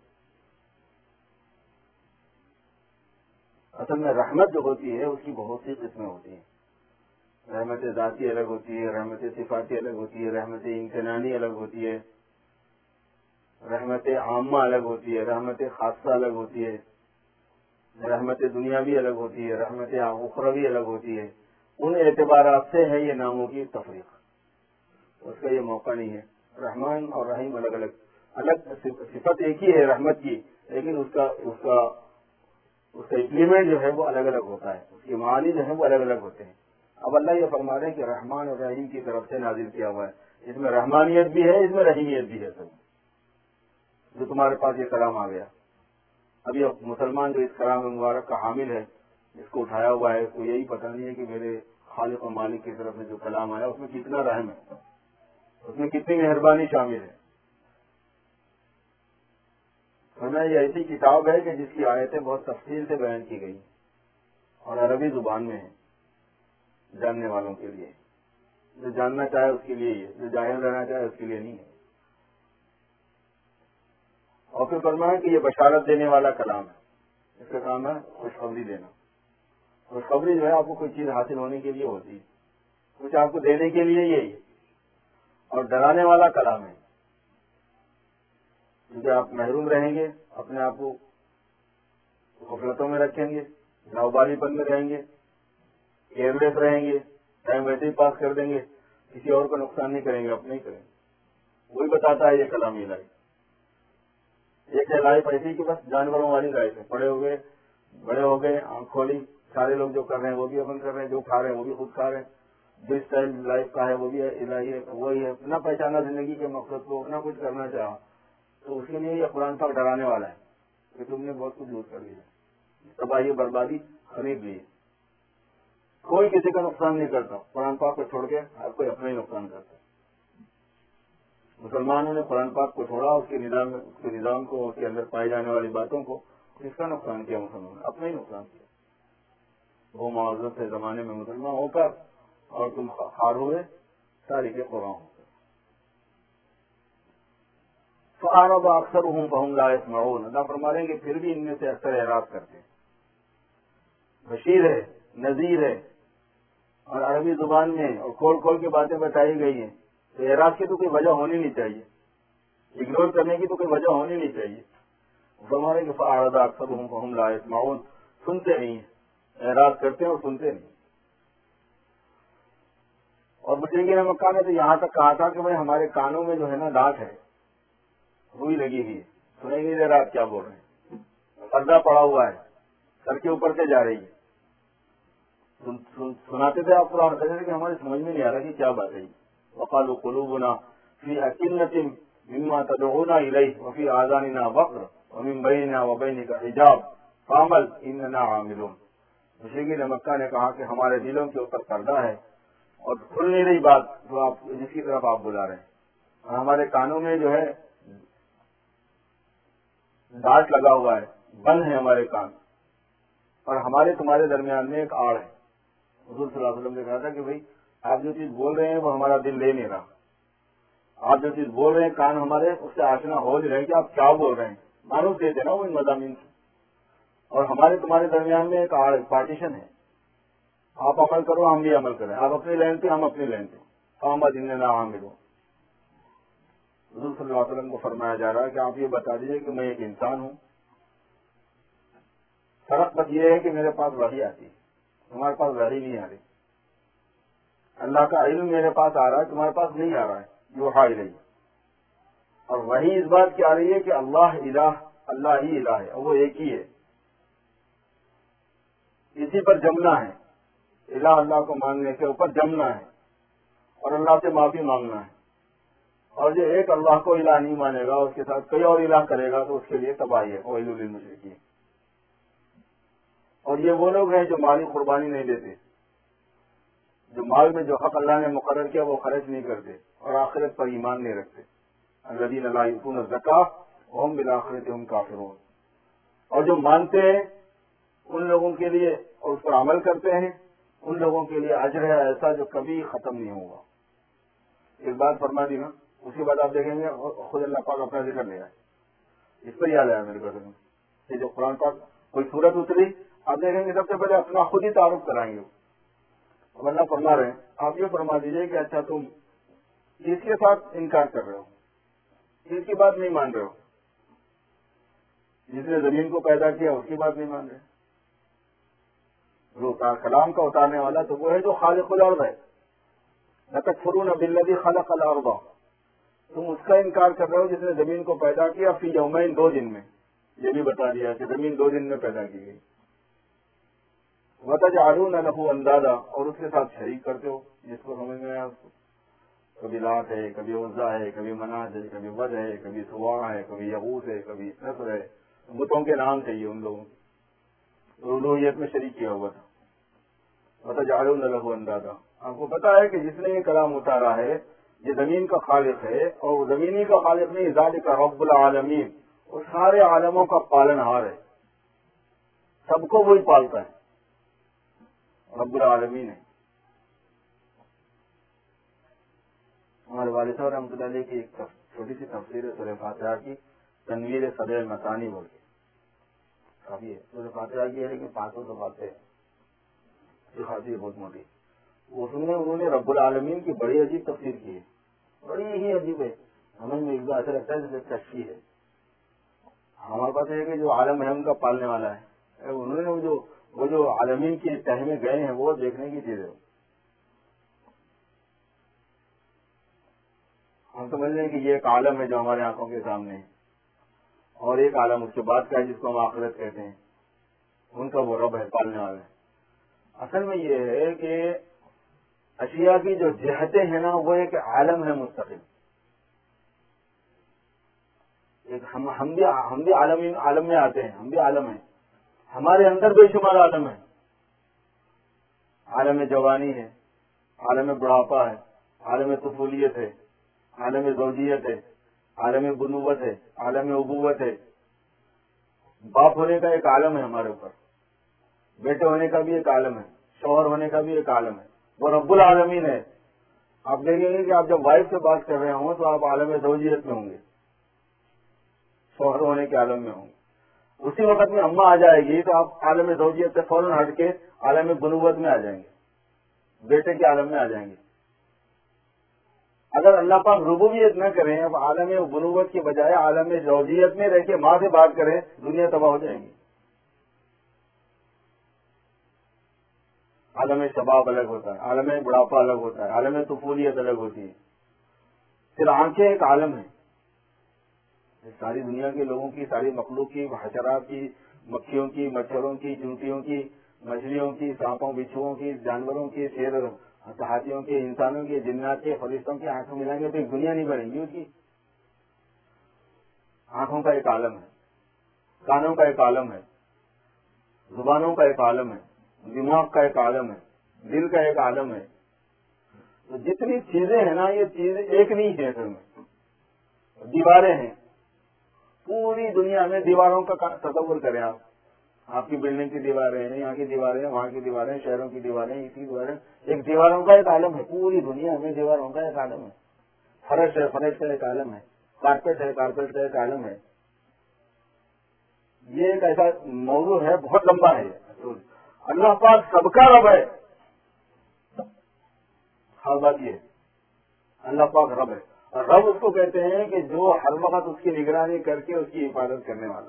اصل میں رحمت جو ہوتی ہے اس کی بہت سی قسمیں ہوتی ہیں. رحمت ذاتی الگ ہوتی ہے, رحمت صفاتی الگ ہوتی ہے, رحمت امتنانی الگ ہوتی ہے, رحمت عامہ الگ ہوتی ہے, رحمت خاصہ الگ ہوتی ہے, رحمت دنیاوی الگ ہوتی ہے, رحمت اخروی الگ ہوتی ہے. ان اعتبارات سے ہے یہ ناموں کی تفریق. اس کا یہ موقع نہیں ہے. رحمان اور رحیم الگ الگ صفت ایک ہی ہے رحمت کی, لیکن اس کا امپلیمنٹ جو ہے وہ الگ الگ ہوتا ہے. اس کے معانی جو ہے وہ الگ الگ ہوتے ہیں. اب اللہ یہ فرما رہے ہیں کہ رحمان اور رحیم کی طرف سے نازل کیا ہوا ہے. اس میں رحمانیت بھی ہے, اس میں رحیمیت بھی ہے. سب جو تمہارے پاس یہ کلام آ گیا, ابھی اب مسلمان جو اس کلام مبارک کا حامل ہے, اس کو اٹھایا ہوا ہے, اس کو یہی پتہ نہیں ہے کہ میرے خالق و مالک کی طرف سے جو کلام آیا اس میں کتنا رحم ہے, اس میں کتنی مہربانی شامل ہے. فرمایا یہ ایسی کتاب ہے کہ جس کی آیتیں بہت تفصیل سے بیان کی گئی اور عربی زبان میں ہے, جاننے والوں کے لیے. جو جاننا چاہے اس کے لیے ہے, جو جاہل رہنا چاہے اس کے لیے نہیں ہے. اور پھر فرمایا کہ یہ بشارت دینے والا کلام ہے. اس کا کام ہے خوشخبری دینا. خوشخبری جو ہے آپ کو کوئی چیز حاصل ہونے کے لیے ہوتی ہے, کچھ آپ کو دینے کے لیے یہی ہے. اور ڈرانے والا کلام ہے, کیونکہ آپ محروم رہیں گے, اپنے آپ کو غفلتوں میں رکھیں گے, لاوبالی پن میں رہیں گے, کیئرلیس رہیں گے, ٹائم ویسے ہی پاس کر دیں گے, کسی اور کو نقصان نہیں کریں گے, اپنے ہی کریں گے. وہی بتاتا ہے یہ کلام. یہ لائف ایک ہے لائف ایسی کہ بس جانوروں والی لائف ہے. بڑے ہو گئے, آنکھ کھولی, سارے لوگ جو کر رہے ہیں وہ بھی عمل کر رہے ہیں, جو کھا رہے ہیں وہ بھی خود کھا رہے ہیں, جو اسٹائل لائف کا ہے وہ بھی الہی ہے, وہی ہے. نہ پہچانا زندگی کے مقصد کو, نہ کچھ کرنا چاہا, تو اس کے لیے یہ قرآن پاک ڈرانے والا ہے کہ تم نے بہت کچھ لوٹ کر لیا, تباہی بربادی خرید لی. کوئی کسی کا نقصان نہیں کرتا, قرآن پاک کو چھوڑ کے ہر کوئی اپنا ہی نقصان کرتا ہے. مسلمانوں نے قرآن پاک کو چھوڑا, اس کے نظام کو, اس کے اندر پائی جانے والی باتوں کو. کس کا نقصان کیا مسلمانوں نے؟ اپنا ہی نقصان کیا. وہ معذرت سے زمانے میں مسلمان ہو کر اور تم خار ہوئے تاریخ قرآن ہو کر. فَأَعْرَضَ أَكْثَرُهُمْ فَهُمْ لَا يَسْمَعُونَ. اللہ فرما رہے ہیں کہ پھر بھی ان میں سے اکثر اعراض کرتے ہیں. بشیر ہے, نذیر ہے, اور عربی زبان میں اور کھول کھول کے باتیں بتائی گئی ہیں, تو اعراض کی تو کوئی وجہ ہونی نہیں چاہیے, اگنور کرنے کی تو کوئی وجہ ہونی نہیں چاہیے. فرما رہے ہیں کہ فَأَعْرَضَ أَكْثَرُهُمْ فَهُمْ لَا يَسْمَعُونَ. سنتے نہیں ہیں, اعراض کرتے ہیں اور سنتے نہیں. اور مشرکین مکہ نے تو یہاں تک کہا تھا کہ بھائی ہمارے کانوں میں جو ہے نا ڈانٹ ہے, روئی لگی ہوئی ہے, سنیں گے ذرا آپ کیا بول رہے ہیں. پردہ پڑا ہوا ہے, سر کے اوپر سے جا رہی ہے. سناتے تھے آپ قرآن کہتے تھے کہ ہمارے سمجھ میں نہیں آ رہا کہ کیا بات ہے. وقالوا قلوبنا فی اکنۃ مما تدعونا الیہ وفی آذاننا وقر ومن بیننا وبینک حجاب فاعمل اننا عاملون. مشرکین مکہ نے کہا کہ ہمارے دلوں کے اوپر پردہ ہے اور کھل نہیں رہی بات جو آپ جس کی طرف آپ بلا رہے ہیں, اور ہمارے کانوں میں جو ہے ڈانٹ لگا ہوا ہے, بند ہے ہمارے کان, اور ہمارے تمہارے درمیان میں ایک آڑ ہے. حضور صلی اللہ علیہ وسلم نے کہا تھا کہ بھائی آپ جو چیز بول رہے ہیں وہ ہمارا دل لے نہیں رہا, آپ جو چیز بول رہے ہیں کان ہمارے اس سے آشنا ہو نہیں رہے کہ آپ کیا بول رہے ہیں. معلوم دیتے نا وہ ان مضامین سے, اور ہمارے تمہارے درمیان میں ایک آڑ پارٹیشن ہے. آپ عمل کرو ہم بھی عمل کریں, آپ اپنی لائن پہ ہم اپنی لائن پہ. محمد اننا عاملون. حضور صلی اللہ علیہ وسلم کو فرمایا جا رہا ہے کہ آپ یہ بتا دیجیے کہ میں ایک انسان ہوں, فرق بس یہ ہے کہ میرے پاس وحی آتی ہے, تمہارے پاس وحی نہیں آ رہی. اللہ کا علم میرے پاس آ رہا ہے, تمہارے پاس نہیں آ رہا ہے. جو ہائی رہی, اور وہی اس بات کی آ رہی ہے کہ اللہ الہ, اللہ ہی الہ ہے, اور وہ ایک ہی ہے. اسی پر جمنا ہے, الہ اللہ کو ماننے کے اوپر جمنا ہے اور اللہ سے معافی مانگنا ہے. اور جو ایک اللہ کو الہ نہیں مانے گا, اس کے ساتھ کوئی اور الہ کرے گا تو اس کے لیے تباہی ہے. ویل للمشرکین. اور یہ وہ لوگ ہیں جو مالی قربانی نہیں دیتے, جو مال میں جو حق اللہ نے مقرر کیا وہ خرچ نہیں کرتے, اور آخرت پر ایمان نہیں رکھتے. الذین لا یؤتون الزکاۃ وهم بالآخرة هم کافرون، اور جو مانتے ہیں ان لوگوں کے لیے اور اس پر عمل کرتے ہیں ان لوگوں کے لیے اجر ہے ایسا جو کبھی ختم نہیں ہوگا۔ ایک بات فرما دی نا، اس کے بعد آپ دیکھیں گے خود اللہ پاک اپنا ذکر لے آئے، اس پر یاد آیا میرے کو کہ جو قرآن پاک کوئی صورت اتری آپ دیکھیں گے سب سے پہلے اپنا خود ہی تعارف کرائیں گے۔ اب اللہ فرما رہے ہیں آپ یہ فرما دیجئے کہ اچھا تم اس کے ساتھ انکار کر رہے ہو، اس کی بات نہیں مان رہے ہو، جس نے زمین کو پیدا کیا اس کی بات نہیں مان رہے، جو کلام کا اتارنے والا تو وہ ہے جو خالق الارض ہے۔ لَتَكْفُرُونَ بِالَّذِي خَلَقَ الْأَرْضَ، تم اس کا انکار کر رہے ہو جس نے زمین کو پیدا کیا فی یومین، 2 دن میں، یہ بھی بتا دیا کہ زمین 2 دن میں پیدا کی گئی۔ وَتَجْعَلُونَ لَهُ أَنْدَادًا، اور اس کے ساتھ شریک کرتے ہو، جس کو سمجھ میں آیا، کبھی لات ہے، کبھی عزا ہے، کبھی منات ہے، کبھی ود ہے، کبھی سواع ہے، کبھی یغوث ہے، کبھی نصر ہے، بتوں کے نام چاہیے ان لوگوں کو، الوہیت میں شریک کیا ہوا تھا۔ وَتَجْعَلُونَ لَهُ أَنْدَادًا، آپ کو پتا ہے کہ جس نے یہ کلام اتارا ہے یہ زمین کا خالق ہے، اور زمینی کا خالق نہیں، ذالک رب العالمین، وہ سارے عالموں کا پالن ہار ہے، سب کو وہی پالتا ہے، رب العالمین ہے۔ ہمارے والد صاحب رحمۃ اللہ علیہ کی ایک چھوٹی سی تفسیر ہے سورہ فاتحہ کی، تنویر صدر متانی بول کے کافی ہے، سورہ فاتحہ کی ہے لیکن 500 تو باتیں خاصی ہے، بہت موٹی، اس میں انہوں نے رب العالمین کی بڑی عجیب تفسیر کی ہے، بڑی ہی عجیب ہے، ہمیں میں ایک بار ایسا لگتا ہے جیسے کشتی ہے۔ ہمارے پاس ہے کہ جو عالم ہے ان کا پالنے والا ہے، انہوں نے وہ جو عالمین کی تہ میں گئے ہیں وہ دیکھنے کی چیز ہے۔ ہم سمجھ رہے ہیں کہ یہ ایک عالم ہے جو ہمارے آنکھوں کے سامنے ہے، اور ایک عالم اس کے بعد کا ہے جس کو ہم آخرت کہتے ہیں، ان کا وہ رب ہے، پالنے والا ہے۔ اصل میں یہ ہے کہ اشیاء کی جو جہتیں ہیں نا وہ ایک عالم ہے مستقل، ایک ہم بھی عالم میں آتے ہیں، ہم بھی عالم ہیں، ہمارے اندر بے شمار عالم ہے، عالم جوانی ہے، عالم بڑھاپا ہے، عالم طفولیت ہے، عالم زوجیت ہے، عالم بنوت ہے، عالم ابوت ہے، باپ ہونے کا ایک عالم ہے ہمارے اوپر، بیٹے ہونے کا بھی ایک عالم ہے، شوہر ہونے کا بھی ایک عالم ہے، وہ رب العالمین ہے۔ آپ دیکھیں گے کہ آپ جب وائف سے بات کر رہے ہوں تو آپ عالم زوجیت میں ہوں گے، شوہر ہونے کے عالم میں ہوں گے، اسی وقت میں اماں آ جائے گی تو آپ عالم زوجیت سے فوراً ہٹ کے عالم بنوت میں آ جائیں گے، بیٹے کے عالم میں آ جائیں گے۔ اگر اللہ پاک ربوبیت نہ کریں، اب عالم بنوت کے بجائے عالم زوجیت میں رہ کے ماں سے بات کریں، دنیا تباہ ہو جائے گی۔ عالم شباب الگ ہوتا ہے، عالم بڑھاپا الگ ہوتا ہے، عالم طفولیت الگ ہوتی ہے، پھر آنکھیں ایک عالم ہے، ساری دنیا کے لوگوں کی، ساری مخلوق کی، حشرات کی، مکھیوں کی، مچھروں کی، چونٹیوں کی، مچھلیوں کی، سانپوں بچھوؤں کی، جانوروں کی، شیر ہاتھیوں کی، انسانوں کی، جنات کے، فرشتوں کی آنکھوں ملائیں گے تو ایک دنیا نہیں بنے گی اس کی۔ آنکھوں کا ایک عالم ہے، کانوں کا ایک عالم ہے، زبانوں کا ایک عالم ہے، دماغ کا ایک عالم ہے، دل کا ایک عالم ہے۔ تو جتنی چیزیں ہیں نا یہ چیزیں ایک نہیں ہے، اصل میں دیواریں ہیں، پوری دنیا میں دیواروں کا تصور کریں آپ کی بلڈنگ کی دیواریں ہیں، یہاں کی دیواریں ہیں، وہاں کی دیواریں ہیں، شہروں کی دیواریں، اس کی دیواریں، ایک دیواروں کا ایک عالم ہے، پوری دنیا میں دیواروں کا ایک عالم ہے، فرش ہے، فرش کا ایک عالم ہے، کارپیٹ ہے، کارپیٹ کا ایک عالم ہے۔ یہ ایک ایسا موضوع ہے، بہت لمبا ہے۔ اللہ پاک سب کا رب ہے، ہر بات یہ اللہ پاک رب ہے، اور رب اس کو کہتے ہیں کہ جو ہر وقت اس کی نگرانی کر کے اس کی حفاظت کرنے والا۔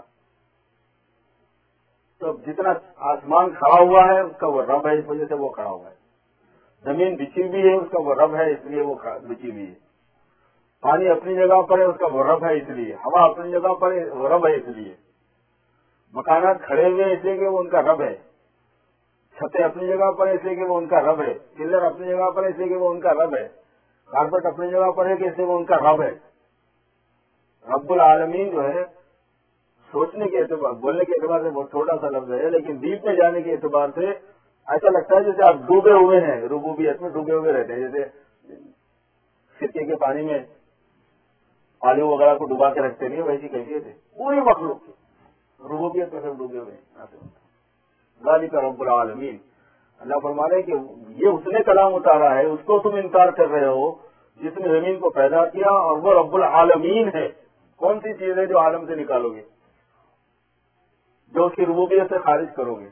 تو جتنا آسمان کھڑا ہوا ہے اس کا وہ رب ہے، اس وجہ سے وہ کھڑا ہوا ہے۔ زمین بچھی بھی ہے اس کا وہ رب ہے، اس لیے وہ بچھی بھی ہے۔ پانی اپنی جگہ پر ہے اس کا وہ رب ہے، اس لیے ہوا اپنی جگہ پر ہے وہ رب ہے، اس لیے مکانات کھڑے ہوئے اس لیے کہ وہ ان کا رب ہے، چھتیں اپنی جگہ پر ہے اس لیے کہ وہ ان کا رب ہے، پلر اپنی جگہ پر ہے اس لیے کہ وہ ان کا رب ہے، کارپیٹ اپنی جگہ پر ہے کہ اس لیے وہ ان کا رب ہے۔ رب العالمین جو ہے سوچنے کے اعتبار، بولنے کے اعتبار سے بہت چھوٹا سا لفظ ہے، لیکن ڈیپ میں جانے کے اعتبار سے ایسا لگتا ہے جیسے آپ ڈوبے ہوئے ہیں، ربوبیت میں ڈوبے ہوئے رہتے ہیں، جیسے سکے کے پانی میں آلو وغیرہ کو ڈبا کے رکھتے نہیں، ویسی کیفیت ہے پوری مخلوق کی، ربوبیت میں سب ڈوبے ہوئے ذالک رب العالمین۔ اللہ فرما رہے کہ یہ اس نے کلام اتارا ہے، اس کو تم انکار کر رہے ہو جس نے زمین کو پیدا کیا، اور وہ رب العالمین ہے۔ کون سی چیز ہے جو عالم سے نکالو گے، جو اس کی ربوبیت سے خارج کرو گے؟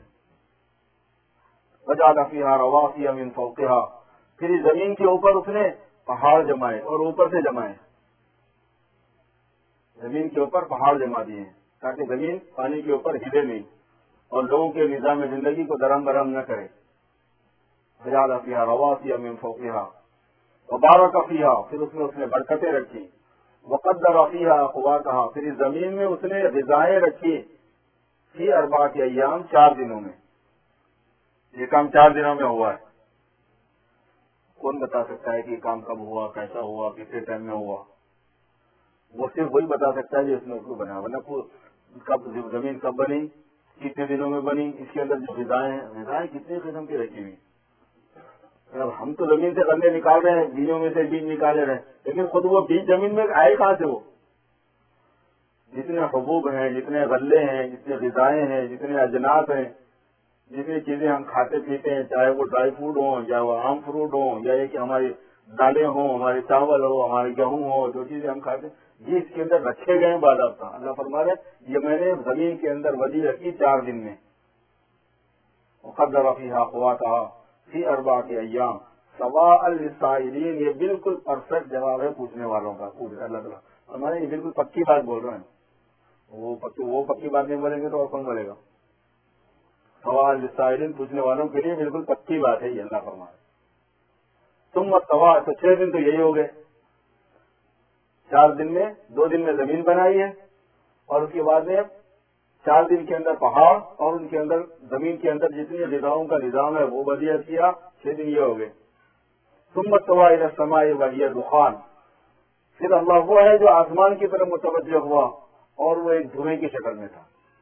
وجعل فیہا رواسی من فوقہا، پھر اس زمین کے اوپر اس نے پہاڑ جمائے اور اوپر سے جمائے، زمین کے اوپر پہاڑ جما دیے تاکہ زمین پانی کے اوپر ہلے نہیں اور لوگوں کے نظام زندگی کو درہم برہم نہ کرے۔ وجعل فیہا رواسی من فوقہا وبارک فیہا، پھر اس نے برکتیں رکھی، وقدر فیہا اقواتہا، پھر اس زمین میں اس نے غذائیں رکھی، فی اربعۃ ایام، 4 دنوں میں۔ یہ کام 4 دنوں میں ہوا ہے۔ کون بتا سکتا ہے کہ یہ کام کب ہوا، کیسا ہوا، کتنے ٹائم میں ہوا؟ وہ صرف وہی بتا سکتا ہے جو اس نے اس کو بنا، ورنہ کب زمین کب بنی، کتنے دنوں میں بنی، اس کے اندر جو غذائیں ہیں، غذائیں کتنے قسم کی رکھی ہوئی۔ اب ہم تو زمین سے غلے نکال رہے ہیں، بیجوں میں سے بیج نکالے رہے ہیں، لیکن خود وہ بیج زمین میں آئے کہاں سے؟ وہ جتنے حبوب ہیں، جتنے غلے ہیں، جتنے غذائیں ہیں، جتنے اجناس ہیں، جتنی چیزیں ہم کھاتے پیتے ہیں، چاہے وہ ڈرائی فروٹ ہوں، چاہے وہ عام فروٹ ہوں، یا یہ کہ ہماری دالیں ہوں، ہمارے چاول ہو، ہمارے گیہوں ہو، جو چیزیں ہم کھاتے ہیں، یہ اس کے اندر رکھے گئے باضابطہ۔ اللہ فرما رہے یہ میں نے زمین کے اندر وضع رکھی 4 دن میں۔ وقدر فیہا اقواتہا فی اربعۃ ایام سواء للسائلین، یہ بالکل پرفیکٹ جواب ہے پوچھنے والوں کا۔ اللہ تعالیٰ ہمارے یہ بالکل پکی بات بول رہے ہیں، وہ پکی بات نہیں بولیں گے تو اور کون بولے گا؟ سواء للسائلین، پوچھنے والوں کے لیے بالکل پکی بات ہے یہ، اللہ فرمائے۔ ثم استوى، تو 6 دن تو یہی ہو گئے، 4 دن میں 2 دن میں زمین بنائی ہے، اور اس کے بعد میں 4 دن کے اندر پہاڑ، اور ان کے اندر زمین کے اندر جتنی غذاؤں کا نظام ہے وہ بدیع کیا، 6 دن یہ ہو گئے۔ ثم استوى الى السماء وهي دخان، پھر اللہ وہ ہے جو آسمان کی طرف متوجہ ہوا اور وہ ایک دھوئیں کی شکل میں تھا۔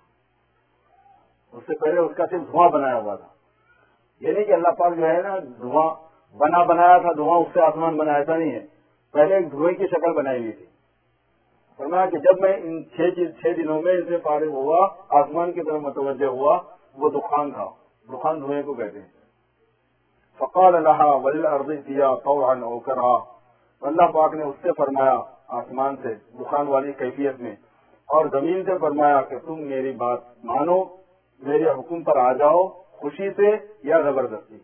اس سے پہلے اس کا صرف دھواں بنایا ہوا تھا، یہ نہیں کہ اللہ پاک جو ہے نا دھواں بنایا تھا، دھواں اس سے آسمان بنا، ایسا نہیں ہے، پہلے ایک دھوئیں کی شکل بنائی ہوئی تھی۔ فرمایا کہ جب میں ان 6 دنوں میں ان سے فارغ ہوا، آسمان کی طرف متوجہ ہوا، وہ دخان تھا، دخان دھوئیں کو کہتے ہیں۔ فقال لها وللارض ائتيا طوعا او كرها، اللہ پاک نے اس سے فرمایا، آسمان سے دخان والی کیفیت میں، اور زمین سے فرمایا کہ تم میری بات مانو، میرے حکم پر آ جاؤ، خوشی سے یا زبردستی۔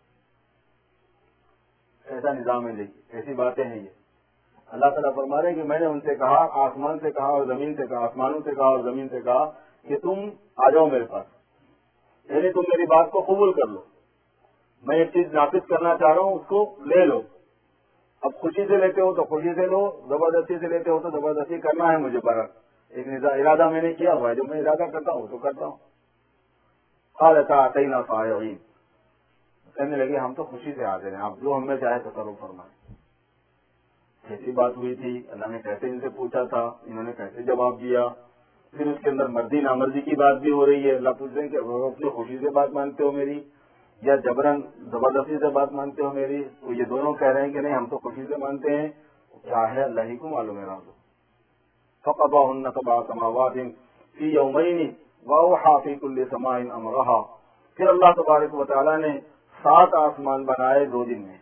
ایسا نظام ہے، دیکھیے ایسی باتیں ہیں یہ۔ اللہ تعالیٰ فرما رہے ہیں کہ میں نے ان سے کہا، آسمان سے کہا اور زمین سے کہا، آسمانوں سے کہا اور زمین سے کہا کہ تم آ جاؤ میرے پاس، یعنی تم میری بات کو قبول کر لو، میں ایک چیز نافذ کرنا چاہ رہا ہوں، اس کو لے لو۔ اب خوشی سے لیتے ہو تو خوشی سے لو، زبردستی سے لیتے ہو تو زبردستی کرنا ہے مجھے برعکس، ایک ارادہ میں نے کیا ہوا ہے، جو میں ارادہ کرتا ہوں تو کرتا ہوں۔ قالتا اتینا طائعین، کہنے لگے ہم تو خوشی سے حاضر ہیں، آپ جو ہم میں چاہے تصرف فرمائیں۔ کیسی بات ہوئی تھی، اللہ نے کیسے ان سے پوچھا تھا، انہوں نے کیسے جواب دیا، پھر اس کے اندر مرضی نامرضی کی بات بھی ہو رہی ہے۔ اللہ پوچھ رہے ہیں کہ اپنی خوشی سے بات مانتے ہو میری یا جبرن زبردستی سے بات مانتے ہو میری؟ تو یہ دونوں کہہ رہے ہیں کہ نہیں ہم تو خوشی سے مانتے ہیں، کیا ہے اللہ ہی کو معلوم ہے۔ فقضاهن 7 سماوات فی یومین واوحى فی کل سماء امرها، پھر اللہ تبارک و تعالیٰ نے 7 آسمان بنائے 2 دن میں،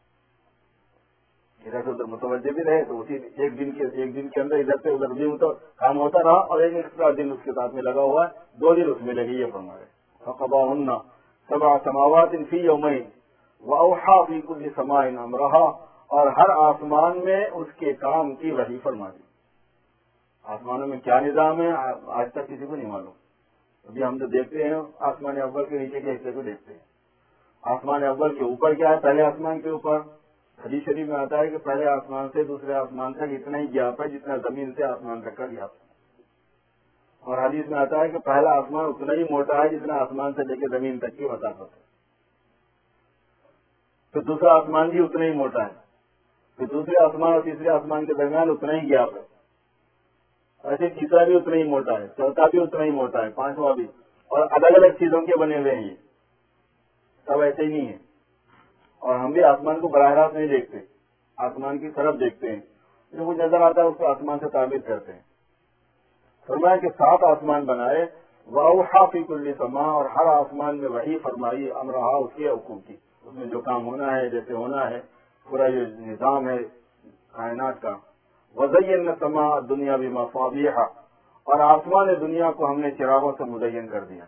ادھر ادھر متوجہ بھی رہے تو اسی ایک دن کے اندر ادھر سے ادھر بھی کام ہوتا رہا، اور ایک ایکسٹرا دن اس کے ساتھ میں لگا ہوا ہے، 2 دن اس میں لگے، یہ فرمائے۔ فقضاهن 7 سماوات فی یومین واوحى فی کل سماء امرها، اور ہر آسمان میں اس کے کام کی وحی فرما دی۔ آسمانوں میں کیا نظام ہے آج تک کسی کو نہیں معلوم۔ ابھی ہم تو دیکھتے ہیں آسمان اول کے نیچے کے حصے کو دیکھتے ہیں، آسمان اول کے اوپر کیا ہے، پہلے آسمان کے اوپر حدیث شریف میں آتا ہے کہ پہلے آسمان سے دوسرے آسمان تک اتنا ہی گیپ ہے جتنا زمین سے آسمان تک کا گیپ ہے، اور حدیث میں آتا ہے کہ پہلا آسمان اتنا ہی موٹا ہے جتنا آسمان سے لے کے زمین تک کی مسافت ہے، پھر دوسرا آسمان بھی اتنا ہی موٹا ہے، پھر دوسرے آسمان اور تیسرے آسمان کے درمیان اتنا ہی گیپ ہے، ایسے تیسرا بھی اتنا ہی موٹا ہے، چوتھا بھی اتنا ہی موٹا ہے، 5واں بھی، اور الگ الگ چیزوں کے بنے ہوئے ہیں، یہ سب ایسے ہی نہیں ہے۔ اور ہم بھی آسمان کو براہ راست نہیں دیکھتے، آسمان کی طرف دیکھتے ہیں، جو کچھ نظر آتا ہے اس کو آسمان سے تعبیر کرتے ہیں. فرمایا کہ 7 آسمان بنائے، وَأَوْحَىٰ فِي كُلِّ سَمَاءٍ، اور ہر آسمان میں وحی فرمائی امرہا، اس کے حکم کی، اس میں جو کام ہونا ہے جیسے ہونا ہے، پورا یہ نظام ہے کائنات کا. وَزَيَّنَّا السَّمَاءَ الدُّنْيَا بِمَصَابِيحَ، اور آسمان دنیا کو ہم نے چراغوں سے مزین کر دیا.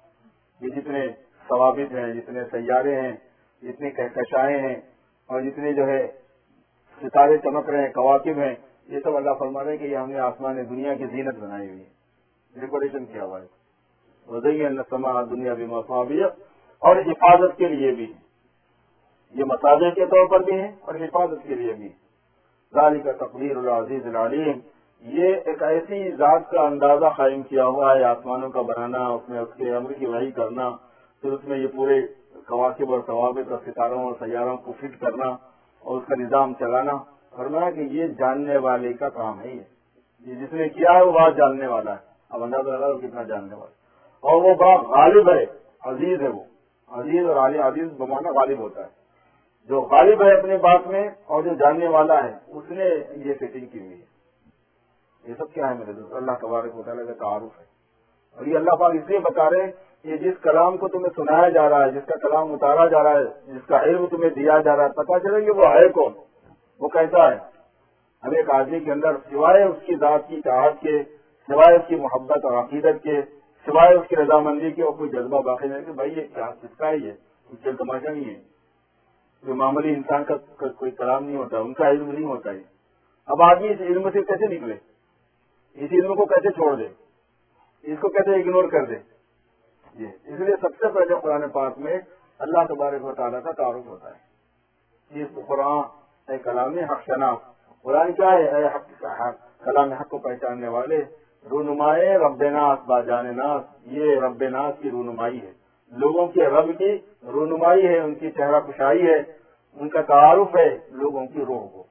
یہ جتنے ثوابت ہیں، جتنے سیارے ہیں، جتنے کہکشائیں ہیں، اور جتنے جو ہے ستارے چمک رہے ہیں، کواکب ہیں، یہ سب اللہ فرما رہے ہیں کہ یہ ہم نے آسمان دنیا کی زینت بنائی ہوئی ہے، ڈیکوریشن کیا ہوا ہے. وَزَيَّنَّا السَّمَاءَ الدُّنْيَا بِمَصَابِيحَ، اور حفاظت کے لیے بھی، یہ مصابیح کے طور پر بھی ہیں اور حفاظت کے لیے بھی. ذَلِكَ تَقْدِيرُ الْعَزِيزِ الْعَلِيمِ، یہ ایک ایسی ذات کا اندازہ قائم کیا ہوا ہے آسمانوں کا بنانا، اس میں اس کے امر کی وحی کرنا، پھر اس میں یہ پورے کواکب اور ثوابت اور ستاروں اور سیاروں کو فٹ کرنا اور اس کا نظام چلانا. فرمایا کہ یہ جاننے والے کا کام ہے. یہ جس نے کیا ہے وہ بات جاننے والا ہے. اب اندازہ لگا کتنا جاننے والا ہے. اور وہ بات غالب ہے، عزیز ہے. وہ عزیز اور عزیز بمانا غالب ہوتا ہے. جو غالب ہے اپنے بات میں اور جو جاننے والا ہے اس نے یہ فٹنگ کی ہوئی ہے. یہ سب کیا ہے میرے دوست؟ اللہ تبارک و تعالیٰ کا تعارف ہے. اور یہ اللہ پاک اس لیے بتا رہے ہیں کہ جس کلام کو تمہیں سنایا جا رہا ہے، جس کا کلام اتارا جا رہا ہے، جس کا علم تمہیں دیا جا رہا ہے، پتہ چلے کہ وہ ہے کون، وہ کیسا ہے. ہر ایک آدمی کے اندر سوائے اس کی ذات کی چاہت کے، سوائے اس کی محبت اور عقیدت کے، سوائے اس کی رضامندی کے، اور کوئی جذبہ باقی نہیں کہ بھائی یہ کیا کس کا ہے، یہ کچھ چل تماشا نہیں ہے. جو معمولی انسان کا کوئی کلام نہیں ہوتا، ان کا علم نہیں ہوتا ہے. اب آدمی اس علم سے کیسے نکلے، اس علم کو کیسے چھوڑ دے، اس کو کیسے اگنور کر دے. اس لیے سب سے پہلے قرآن پاک میں اللہ تبارک و تعالیٰ کا تعارف ہوتا ہے. اس قرآن اے کلام حق شناس، قرآن کیا ہے؟ اے کلام حق کو پہچاننے والے، رونمائے رب ناس باجان ناس، یہ رب ناس کی رونمائی ہے، لوگوں کے رب کی رونمائی ہے، ان کی چہرہ کشائی ہے، ان کا تعارف ہے لوگوں کی روح کو.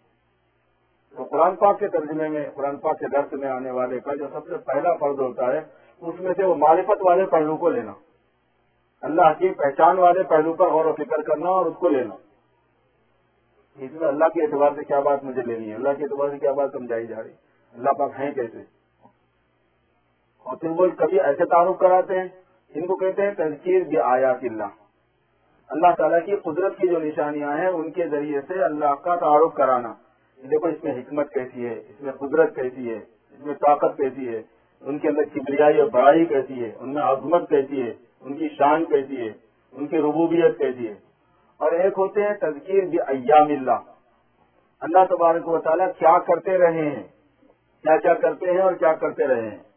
تو قرآن پاک کے ترجمے میں، قرآن پاک کے درس میں آنے والے کا جو سب سے پہلا فرض ہوتا ہے اس میں سے وہ معرفت والے پہلو کو لینا، اللہ کی پہچان والے پہلو پر غور و فکر کرنا اور اس کو لینا. اس میں اللہ کے اعتبار سے کیا بات مجھے لینی ہے، اللہ کے اعتبار سے کیا بات سمجھائی جا رہی، اللہ پاک ہیں کیسے. اور پھر وہ کبھی ایسے تعارف کراتے ہیں، ان کو کہتے ہیں تذکیر بآیات اللہ. اللہ تعالیٰ کی قدرت کی جو نشانیاں ہیں ان کے ذریعے سے اللہ کا تعارف کرانا. دیکھو اس میں حکمت کیسی ہے، اس میں قدرت کیسی ہے، اس میں طاقت کیسی ہے، ان کے اندر کبریائی اور بڑائی کیسی ہے، ان میں عظمت کیسی ہے، ان کی شان کیسی ہے، ان کی ربوبیت کیسی ہے. اور ایک ہوتے ہیں تذکیر بایام اللہ، اللہ تبارک و تعالیٰ کیا کرتے رہے ہیں، کیا کیا کرتے ہیں اور کیا کرتے رہے ہیں.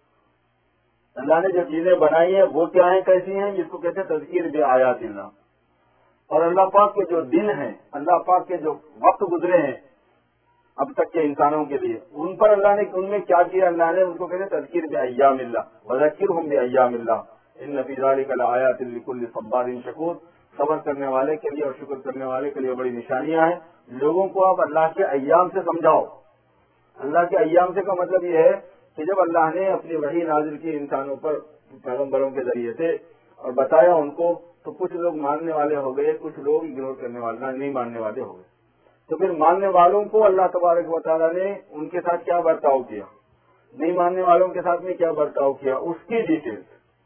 اللہ نے جو چیزیں بنائی ہیں وہ کیا ہیں، کیسی ہیں، جس کو کہتے ہیں تذکیر بآیات اللہ. اور اللہ پاک کے جو دن ہیں، اللہ پاک کے جو وقت گزرے ہیں اب تک کے انسانوں کے لیے، ان پر اللہ نے ان میں کیا کیا، اللہ نے ان کو کہتے ہیں تذکیر بایام اللہ. وذکرہم بایام اللہ ان فی ذلک لآیات لکل صبار شکور. صبر کرنے والے کے لیے اور شکر کرنے والے کے لیے بڑی نشانیاں ہیں. لوگوں کو آپ اللہ کے ایام سے سمجھاؤ. اللہ کے ایام سے کا مطلب یہ ہے کہ جب اللہ نے اپنی وحی نازل کی انسانوں پر پیغمبروں کے ذریعے سے اور بتایا ان کو، تو کچھ لوگ ماننے والے ہو گئے، کچھ لوگ اگنور کرنے والے نہیں ماننے والے ہو گئے. تو پھر ماننے والوں کو اللہ تبارک و تعالیٰ نے ان کے ساتھ کیا برتاؤ کیا، نہیں ماننے والوں کے ساتھ میں کیا برتاؤ کیا، اس کی ڈیٹیل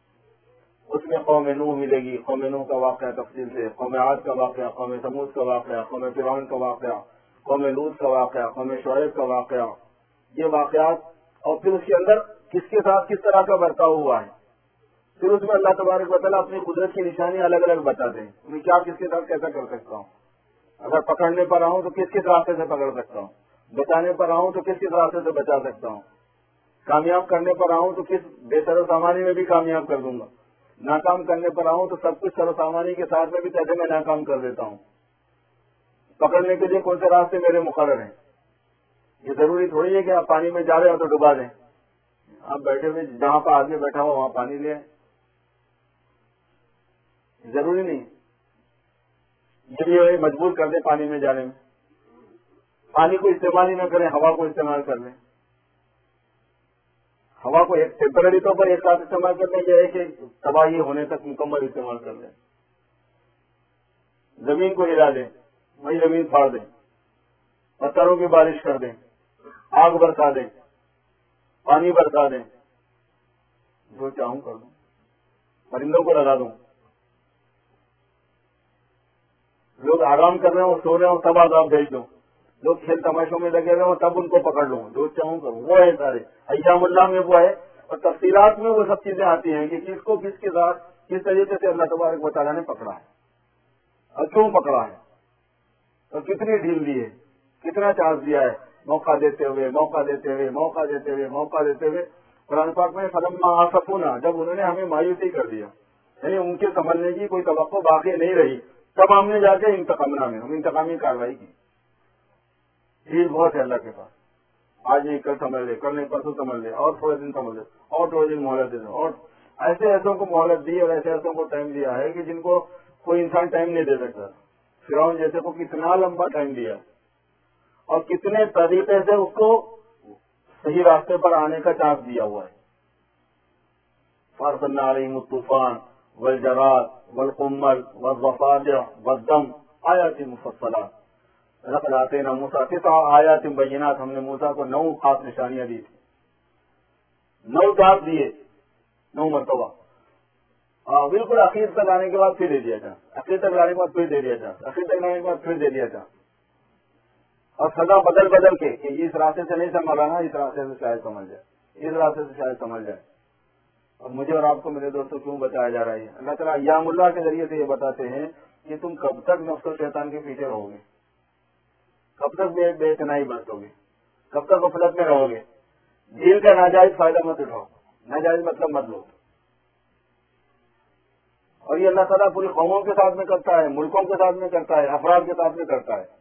اس میں قوم نوح ملے گی، قوم نوح کا واقعہ تفصیل سے، قوم عاد کا واقعہ، قوم ثمود کا واقعہ، قوم فرعون کا واقعہ، قوم لوط کا واقعہ، قوم شعیب کا واقعہ، یہ واقعات. اور پھر اس کے اندر کس کے ساتھ کس طرح کا برتاؤ ہوا ہے. پھر اس میں اللہ تبارک و تعالیٰ اپنی قدرت کی نشانی الگ الگ بتاتے ہیں، میں کیا کس کے ساتھ کیسا کر سکتا ہوں. اگر پکڑنے پر آؤں تو کس راستے سے پکڑ سکتا ہوں، بچانے پر آؤں تو کس راستے سے بچا سکتا ہوں، کامیاب کرنے پر آؤں تو کس بے سر و سامانی میں بھی کامیاب کر دوں گا، ناکام کرنے پر آؤں تو سب کچھ سر و سامانی کے ساتھ میں بھی کیسے میں ناکام کر دیتا ہوں. پکڑنے کے لیے کون سے راستے میرے مقرر ہیں. یہ ضروری تھوڑی ہے کہ آپ پانی میں جا رہے ہو تو ڈبا دیں. آپ بیٹھے ہوئے جہاں پر آدمی بیٹھا ہوا وہاں پانی لیں، ضروری نہیں. یہ بھی مجبور کر دیں پانی میں جانے میں، پانی کو استعمال ہی نہ کریں، ہوا کو استعمال کر لیں. ہوا کو ایک ٹیمپرری طور پر ایک ساتھ استعمال کرنے یہ ہے کہ تباہی ہونے تک مکمل استعمال کر لیں. زمین کو ہلا دیں، وہی زمین پھاڑ دیں، پتھروں کی بارش کر دیں، آگ برسا دیں، پانی برسا دیں، جو چاہوں کر دوں، پرندوں کو لگا دوں، لوگ آرام کر رہے ہوں سو رہے ہوں تب عذاب بھیج دوں، لوگ کھیل تماشوں میں لگے ہوئے ہوں تب ان کو پکڑ لوں، جو چاہوں کروں۔ وہ ہے سارے ایام اللہ میں وہ ہے، اور تفصیلات میں وہ سب چیزیں آتی ہیں کہ کس کو کس کے ساتھ کس طریقے سے اللہ تبارک و تعالیٰ نے پکڑا ہے اور کیوں پکڑا ہے اور کتنی ڈھیل دی ہے، کتنا چانس دیا ہے، موقع دیتے ہوئے موقع دیتے ہوئے موقع دیتے ہوئے موقع دیتے ہوئے۔ قرآن پاک میں فلما آسفونا، جب انہوں نے ہمیں مایوسی کر دیا، یعنی ان کے سمجھنے کی کوئی توقع باقی نہیں رہی، تب ہم نے جا کے انتقامنا میں ہم انتقامی کارروائی کی۔ ڈھیل بہت ہے اللہ کے پاس، آج نہیں کل سمجھ لے، کل نہیں پرسوں سمجھ لے، اور تھوڑے دن سمجھ لے، اور تھوڑے دن مہلت دے دو، اور ایسے ایسوں کو مہلت دی اور ایسے ایسوں کو ٹائم دیا ہے کہ جن کو کوئی انسان ٹائم نہیں دے سکتا۔ فرعون جیسے کو کتنا لمبا ٹائم دیا اور کتنے طریقے سے اس کو صحیح راستے پر آنے کا چانس دیا ہوا ہے۔ فارسلنا علیہم الطوفان والجراد والقمل والضفادع والدم آیات مفصلات لقد آتینا موسیٰ 9 آیات بینات، ہم نے موسیٰ کو 9 خاص نشانیاں دی تھی، 9 دانت دیے 9 مرتبہ، بالکل اخیر تک آنے کے بعد پھر دے دیا تھا، اخیر تک لانے کے بعد پھر دے دیا تھا، اخیر تک لانے کے بعد پھر دے دیا تھا، اور سزا بدل بدل کے کہ اس راستے سے نہیں سنبھالا نا، اس راستے سے شاید سمجھ جائے، اس راستے سے شاید سمجھ جائے۔ اور مجھے اور آپ کو میرے دوستوں کیوں بتایا جا رہا ہے؟ اللہ تعالیٰ ایام اللہ کے ذریعے سے یہ بتاتے ہیں کہ تم کب تک نفس و شیطان کے پیچھے رہو گے، کب تک بے اتنائی برتو گے، کب تک غفلت میں رہو گے، دل کا ناجائز فائدہ مت اٹھاؤ، ناجائز مطلب مت لو۔ اور یہ اللہ تعالیٰ پوری قوموں کے ساتھ میں کرتا ہے، ملکوں کے ساتھ میں کرتا ہے، افراد کے ساتھ میں کرتا ہے۔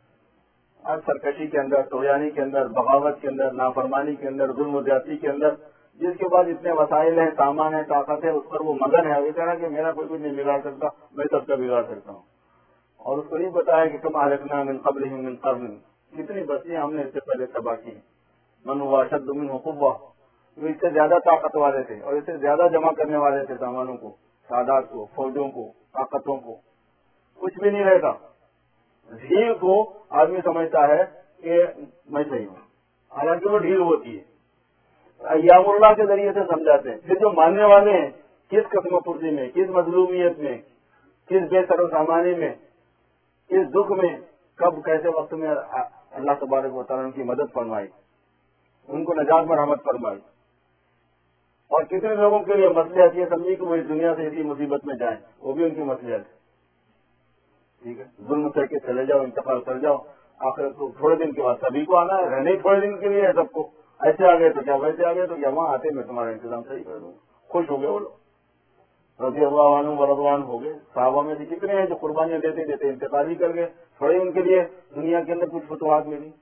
آج سرکشی کے اندر، طغیانی کے اندر، بغاوت کے اندر، نافرمانی کے اندر، ظلم و زیادتی کے اندر، جس کے بعد اتنے وسائل ہیں، سامان ہے، طاقت ہے، اس پر وہ مگن ہے، وہ کہہ رہا کہ میرا کوئی کچھ نہیں بگاڑ سکتا، میں سب کا بگاڑ سکتا ہوں۔ اور اس کو نہیں بتایا کہ تم اہلکنا من قبلہم من قرن، کتنی بستیاں ہم نے اس سے پہلے تباہ کی، من هو اشد منہ قوہ، وہ اس سے زیادہ طاقت والے تھے اور اس سے زیادہ جمع کرنے والے تھے سامانوں کو، تعداد کو، فوجوں کو، طاقتوں کو، کچھ بھی نہیں رہتا۔ ڈھیل کو آدمی سمجھتا ہے کہ میں صحیح ہوں، حالانکہ وہ ڈھیل ہوتی ہے۔ ایام اللہ کے ذریعے سے سمجھاتے ہیں۔ پھر جو ماننے والے ہیں کس قسم پرسی میں، کس مظلومیت میں، کس بے سر و سامانی میں، کس دکھ میں، کب کیسے وقت میں اللہ تبارک و تعالیٰ ان کی مدد فرمائی، ان کو نجات میں رحمت فرمائی، اور کتنے لوگوں کے لیے مصلحت یہ سمجھی کہ وہ اس دنیا سے اسی مصیبت میں جائیں، وہ بھی ان کی مصلحت ہے۔ ٹھیک ہے، ظلم کر کے چلے جاؤ، انتقال کر جاؤ، آخر تو تھوڑے دن کے بعد سبھی کو آنا ہے، رہنے تھوڑے دن کے لیے ہے سب کو، ایسے آ گئے تو کیا، ویسے آ گئے تو کیا، وہاں آتے میں تمہارا انتظام صحیح کر دوں۔ خوش ہو گئے وہ لوگ، رضی اللہ عنہ و رضوان ہو گئے۔ صحابہ میں سے کتنے ہیں جو قربانیاں دیتے دیتے انتقال ہی کر گئے، تھوڑے ان کے لیے دنیا کے اندر کچھ فتوحات ملی۔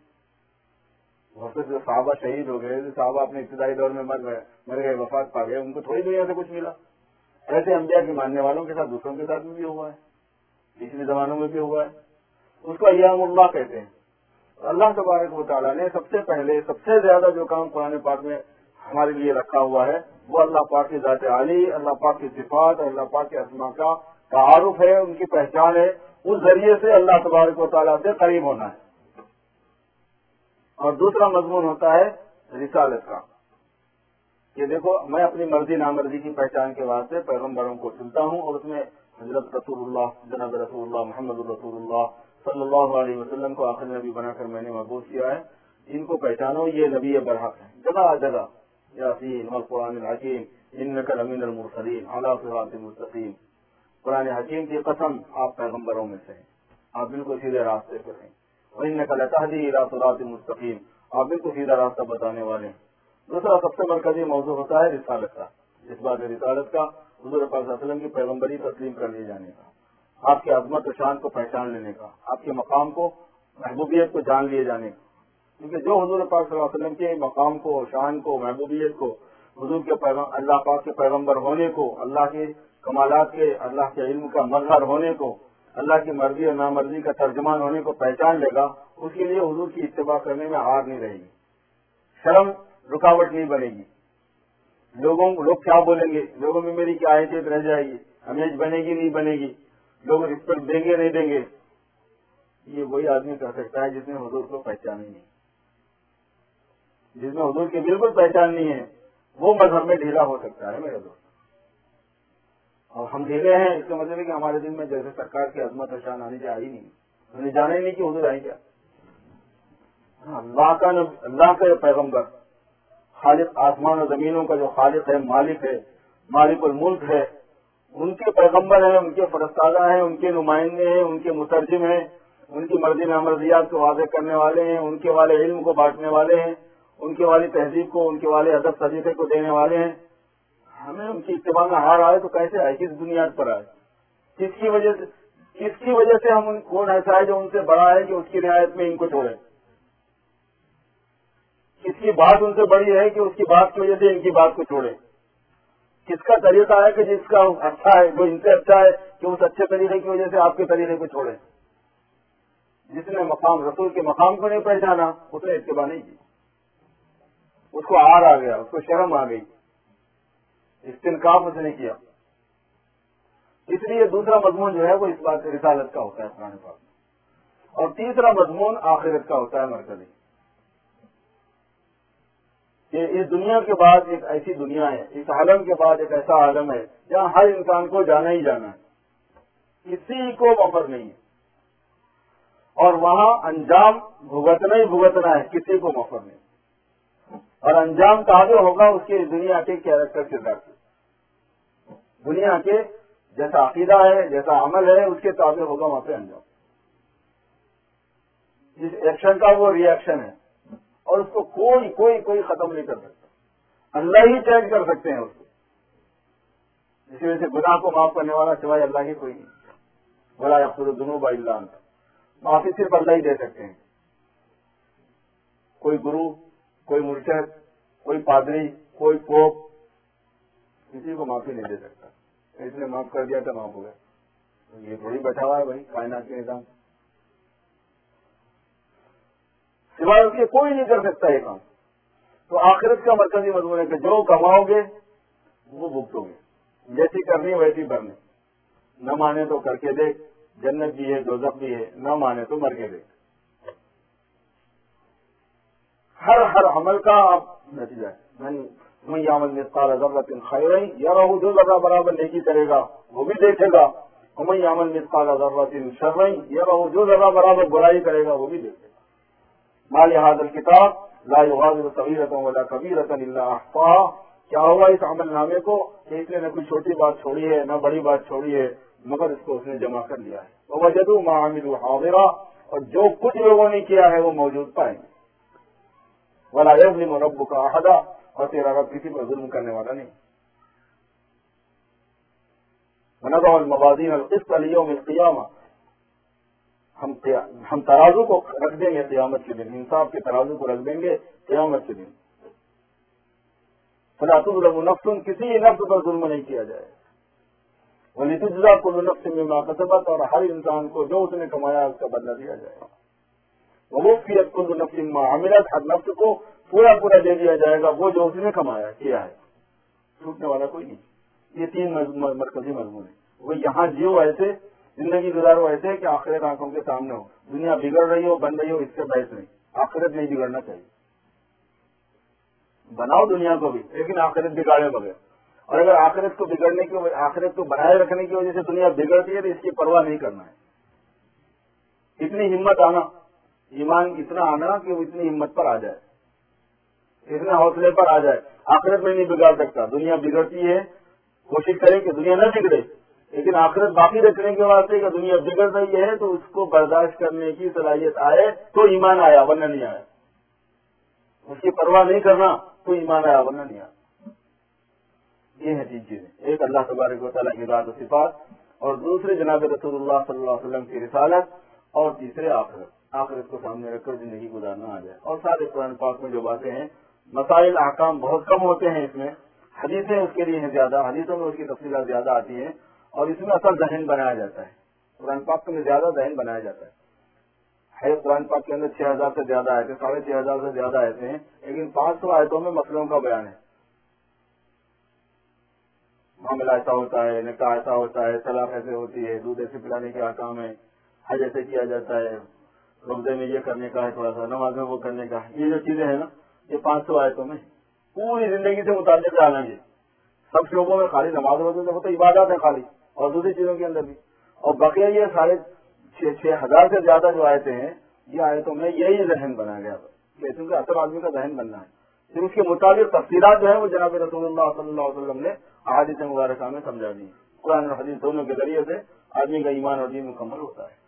بہت سے جو صحابہ شہید ہو گئے، صحابہ اپنے ابتدائی دور میں مر گئے، وفات پا گئے، ان کو تھوڑی دنیا سے کچھ ملا۔ ایسے انبیاء کے ماننے والوں کے ساتھ دوسروں کے ساتھ بھی ہوا ہے، پچھلے زمانوں میں بھی ہوا ہے۔ اس کو ایام اللہ کہتے ہیں۔ اللہ تبارک و تعالیٰ نے سب سے پہلے سب سے زیادہ جو کام قرآن پاک میں ہمارے لیے رکھا ہوا ہے وہ اللہ پاک کی ذات عالی، اللہ پاک کی صفات اور اللہ پاک کے اسماء کا تعارف ہے، ان کی پہچان ہے، اس ذریعے سے اللہ تبارک و تعالیٰ سے قریب ہونا ہے۔ اور دوسرا مضمون ہوتا ہے رسالت کا، کہ دیکھو میں اپنی مرضی نامرضی کی پہچان کے واسطے پیغمبروں کو چنتا ہوں، اور اس میں حضرت رسول اللہ جناب رسول اللہ محمد الرسول اللہ صلی اللہ علیہ وسلم کو آخر نبی بنا کر میں نے مبعوث کیا ہے۔ ان کو پہچانو، یہ نبی برحق ہے جگہ جگہ، یاسین والقرآن الحکیم انک لمن المرسلین علی صراط مستقیم، قرآن حکیم کی قسم آپ پیغمبروں میں سے ہیں، آپ بالکل سیدھے راستے پر ہیں، وانک لتہدی الی صراط مستقیم، آپ بالکل سیدھا راستہ بتانے والے ہیں۔ دوسرا سب سے مرکزی موضوع ہوتا ہے رسالت کا، اس بات رسالت کا، حضور پاک صلی اللہ علیہ وسلم کی پیغمبری تسلیم کر لیے جانے کا، آپ کی عظمت و شان کو پہچان لینے کا، آپ کے مقام کو، محبوبیت کو جان لیے جانے کا، کیونکہ جو حضور پاک صلی اللہ علیہ وسلم کے مقام کو، شان کو، محبوبیت کو، حضور کے اللہ پاک کے پیغمبر ہونے کو، اللہ کے کمالات کے، اللہ کے علم کا مظہر ہونے کو، اللہ کی مرضی اور نامرضی کا ترجمان ہونے کو پہچان لے گا، اس کے لیے حضور کی اتباع کرنے میں ہار نہیں رہے گی، شرم رکاوٹ نہیں بنے گی، لوگ کیا بولیں گے، لوگوں میں میری کیا حیثیت رہ جائے گی، امیج بنے گی نہیں بنے گی، لوگ رسپیکٹ دیں گے نہیں دیں گے، یہ وہی آدمی کر سکتا ہے جس نے حضور کو پہچانا نہیں۔ جس میں حضور کی بالکل پہچان نہیں ہے وہ مذہب میں ڈھیلا ہو سکتا ہے میرے دوست. اور ہم ڈھیلے ہیں اس کا مطلب ہے کہ ہمارے دل میں جیسے سرکار کی عظمت اور شان آنی چاہیے نہیں, ہم نے جانا ہی نہیں کہ حضور آئی کیا. اللہ کا پیغمبر, خالق آسمان و زمینوں کا جو خالق ہے, مالک الملک ہے, ان کے پیغمبر ہیں, ان کے فرستادہ ہیں, ان کے نمائندے ہیں, ان کے مترجم ہیں, ان کی مرضی نامرضیات کو واضح کرنے والے ہیں, ان کے والے علم کو بانٹنے والے ہیں, ان کے والے تہذیب کو, ان کے والے ادب سلیقے کو دینے والے ہیں. ہمیں ان کی اتباع میں ہار آئے تو کیسے آئے, کس بنیاد پر آئے, کس کی وجہ سے ہم کون ایسا ہے جو ان سے بڑا ہے کہ اس کی رعایت میں ان کو چھوڑے, کس کی بات ان سے بڑی ہے کہ اس کی بات کی وجہ سے ان کی بات کو چھوڑے, کس کا طریقہ ہے کہ جس کا اچھا ہے وہ ان سے اچھا ہے کہ اس اچھے طریقے کی وجہ سے آپ کے طریقے کو چھوڑے. جس نے رسول کے مقام کو نہیں پہچانا اس نے اتباع نہیں کی, اس کو آر آ گیا, اس کو شرم آ گئی, استنکاف اس نے کیا. اس لیے دوسرا مضمون جو ہے وہ اس بات رسالت کا ہوتا ہے قرآن پاک میں, اور تیسرا مضمون آخرت کا ہوتا ہے مرکزی, کہ اس دنیا کے بعد ایک ایسی دنیا ہے, اس عالم کے بعد ایک ایسا عالم ہے جہاں ہر انسان کو جانا ہی جانا ہے, کسی کو مفر نہیں ہے, اور وہاں انجام بھگتنا ہی بھگتنا ہے, کسی کو مفر نہیں. اور انجام تابع ہوگا اس کے دنیا کے کیریکٹر کردار سے, دنیا کے جیسا عقیدہ ہے, جیسا عمل ہے, اس کے تابع ہوگا وہاں پہ انجام. جس ایکشن کا وہ ری ایکشن ہے, اور اس کو کوئی ختم نہیں کر سکتا, اللہ ہی چینج کر سکتے ہیں اس کو. اسی وجہ سے گناہ کو معاف کرنے والا سوائے اللہ ہی کوئی نہیں, ولا یغفر الذنوب الا انت, معافی صرف اللہ ہی دے سکتے ہیں. کوئی گرو, کوئی مرشد, کوئی پادری, کوئی پوپ کسی کو معافی نہیں دے سکتا. اس نے معاف کر دیا تو معاف ہو گیا, یہ تھوڑی بیٹھا ہوا ہے بھائی کائنات کے نظام, سوائے اس کے کوئی نہیں کر سکتا یہ کام. تو آخرت کا مرکزی مضمون ہے کہ جو کماؤ گے وہ بھگتو گے, جیسی کرنی ویسی بھرنی, نہ مانے تو کر کے دیکھ, جنت بھی ہے دوزخ بھی ہے, نہ مانے تو مر کے دیکھ. ہر عمل کا نتیجہ ہے. میں یعمل مثقال ذرۃ خیرا یرہ, جو ذرہ برابر نیکی کرے گا وہ بھی دیکھے گا, اور میں یعمل مثقال ذرۃ شرا یرہ, جو ذرہ برابر برائی کرے گا وہ بھی دیکھے گا. ما لهذا الكتاب لا يغادر صغيرة ولا كبيرة الا احصاها, کیا ہوا اس عمل نامے کو کہ اس نے نہ کوئی چھوٹی بات چھوڑی ہے نہ بڑی بات چھوڑی ہے, مگر اس کو اس نے جمع کر لیا ہے. ووجدوا ما عملوا حاضرا, اور جو کچھ لوگوں نے کیا ہے وہ موجود پائیں گے. ولا يظلم ربك احدا, اور تیرا رب کسی پر ظلم کرنے والا نہیں. ونضع الموازين القسط ليوم القيامة, ہم ترازو کو رکھ دیں گے قیامت کے دن, انصاف کے ترازو کو رکھ دیں گے قیامت کے دن. فلا تظلم نفس, کسی نفس پر ظلم نہیں کیا جائے. ولتجزى كل نفس بما كسبت, اور ہر انسان کو جو اس نے کمایا اس کا بدلہ دیا جائے گا. ووفيت كل نفس ما عملت, ہر نفس کو پورا دے دیا جائے گا وہ جو اس نے کمایا کیا ہے, چھوٹنے والا کوئی نہیں. یہ تین مرکزی مضمون ہے. وہ یہاں جیو ایسے, زندگی گزارو ایسے کہ آخرت آنکھوں کے سامنے ہو. دنیا بگڑ رہی ہو بن رہی ہو اس سے بحث نہیں, آخرت نہیں بگڑنا چاہیے. بناؤ دنیا کو بھی لیکن آخرت بگاڑے بغیر. اور اگر آخرت کو بگڑنے کی, آخرت کو بنائے رکھنے کی وجہ سے دنیا بگڑتی ہے تو اس کی پرواہ نہیں کرنا ہے. اتنی ہمت آنا, ایمان اتنا آنا کہ وہ اتنی ہمت پر آ جائے, اتنے حوصلے پر آ جائے. آخرت میں نہیں بگاڑ سکتا, دنیا بگڑتی ہے, کوشش کریں کہ دنیا نہ بگڑے, لیکن آخرت باقی رکھنے کے واسطے کہ دنیا بگڑ رہی ہے تو اس کو برداشت کرنے کی صلاحیت آئے تو ایمان آیا ورنہ نہیں آیا. اس کی پرواہ نہیں کرنا تو ایمان آیا ورنہ نہیں آیا. یہ ہے تین چیزیں, ایک اللہ تبارک و تعالیٰ کی ذات و صفات, اور دوسرے جناب رسول اللہ صلی اللہ علیہ وسلم کی رسالت, اور تیسرے آخرت کو سامنے رکھ کر زندگی گزارنا آ جائے. اور سارے قرآن پاک میں جو باتیں ہیں, مسائل احکام بہت کم ہوتے ہیں اس میں, حدیثیں اس کے لیے ہیں زیادہ, حدیثوں میں اس کی تفصیلات زیادہ آتی ہیں, اور اس میں اصل ذہن بنایا جاتا ہے. قرآن پاک میں زیادہ ذہن بنایا جاتا ہے. قرآن پاک کے اندر 6000 سے زیادہ آیتیں, 6500 سے زیادہ آیتیں ہیں, لیکن 500 آیتوں میں مسئلوں کا بیان ہے. معاملہ ایسا ہوتا ہے, نکاح ایسا ہوتا ہے, طلاق ایسے ہوتی ہے, دودھ ایسے پلانے کے احکام ہے, حج ایسے کیا جاتا ہے, روزے میں یہ کرنے کا ہے, تھوڑا سا نماز میں وہ کرنے کا ہے. یہ جو چیزیں ہیں نا, یہ 500 آیتوں میں پوری زندگی سے متعلق آنا ہے. سب شعبوں میں خالی نماز روزے سے ہوتا عبادات ہے خالی، اور دوسری چیزوں کے اندر بھی. اور بقیہ یہ 6,500 سے زیادہ جو آیتیں ہیں یہ آیتوں میں یہی ذہن بنا گیا کیونکہ اصل آدمی کا ذہن بننا ہے. پھر اس کے مطابق تفصیلات جو ہے وہ جناب رسول اللہ صلی اللہ علیہ وسلم نے احادیث مبارکہ میں سمجھا دی. قرآن اور حدیث دونوں کے ذریعے سے آدمی کا ایمان اور دین مکمل ہوتا ہے.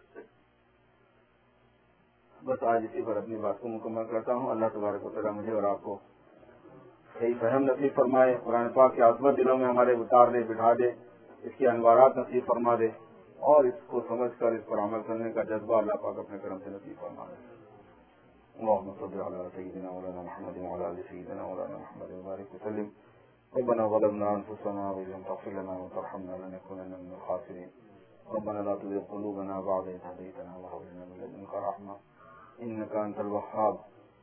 بس آج اسی پر اپنی بات کو مکمل کرتا ہوں. اللہ تبارک و تعالیٰ مجھے اور آپ کو صحیح فہم نصیب فرمائے، قرآن پاک کی عظمت دلوں میں ہمارے اتار دے، بٹھا دے، اس کے انوارات نصیب فرما دے، اور اس کو سمجھ کر اس پر عمل کرنے کا جذبہ اللہ پاک اپنے کرم سے نصیب فرما دے. اللهم صل على سيدنا مولانا محمد وعلى آل سيدنا مولانا محمد وبارك وسلم. ربنا ظلمنا أنفسنا وإن لم تغفر لنا وترحمنا لنكونن من الخاسرين. ربنا لا تزغ قلوبنا بعد إذ هديتنا وهب لنا من لدنك رحمة إنك أنت الوهاب.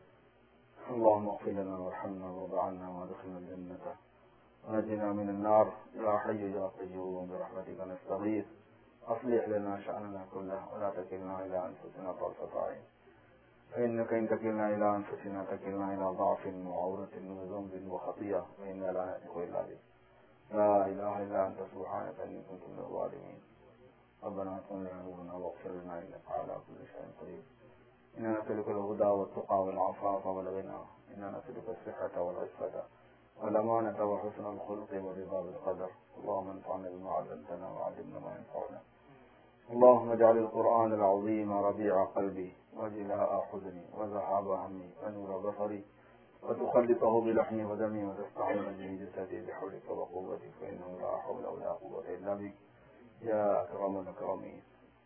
اللهم اغفر لنا وارحمنا وارض عنا وادخلنا الجنة ونجنا من النار. يا حي يا قيوم برحمتك نستغيث أصلح لنا شأننا كله ولا تكلنا إلى أنفسنا طرفة عين فإنك إن تكلنا إلى أنفسنا تكلنا إلى ضعف وعورة وذنب وخطيئة وإنا لا نهلك إلا بك. لا إله إلا أنت سبحانك إني كنت من الظالمين. ربنا اغفر لنا ذنوبنا واغفر لنا إنك على كل شيء قدير. إنا نسألك الهدى والتقى والعفاف والغنى. إنا نسألك الصحة والعفة والأمانة وحسن الخلق والرضا بالقدر. اللهم انفعنا بما علمتنا وعلمنا ما ينفعنا. اللهم اجعل القرآن العظيم ربيع قلبي وجلاء حزني وذهاب همي ونور بصري وتخلطه بلحمي ودمي وتستعين به جسدي بحولك وقوتك فإنه لا حول ولا قوة إلا بك يا أكرم الأكرمين.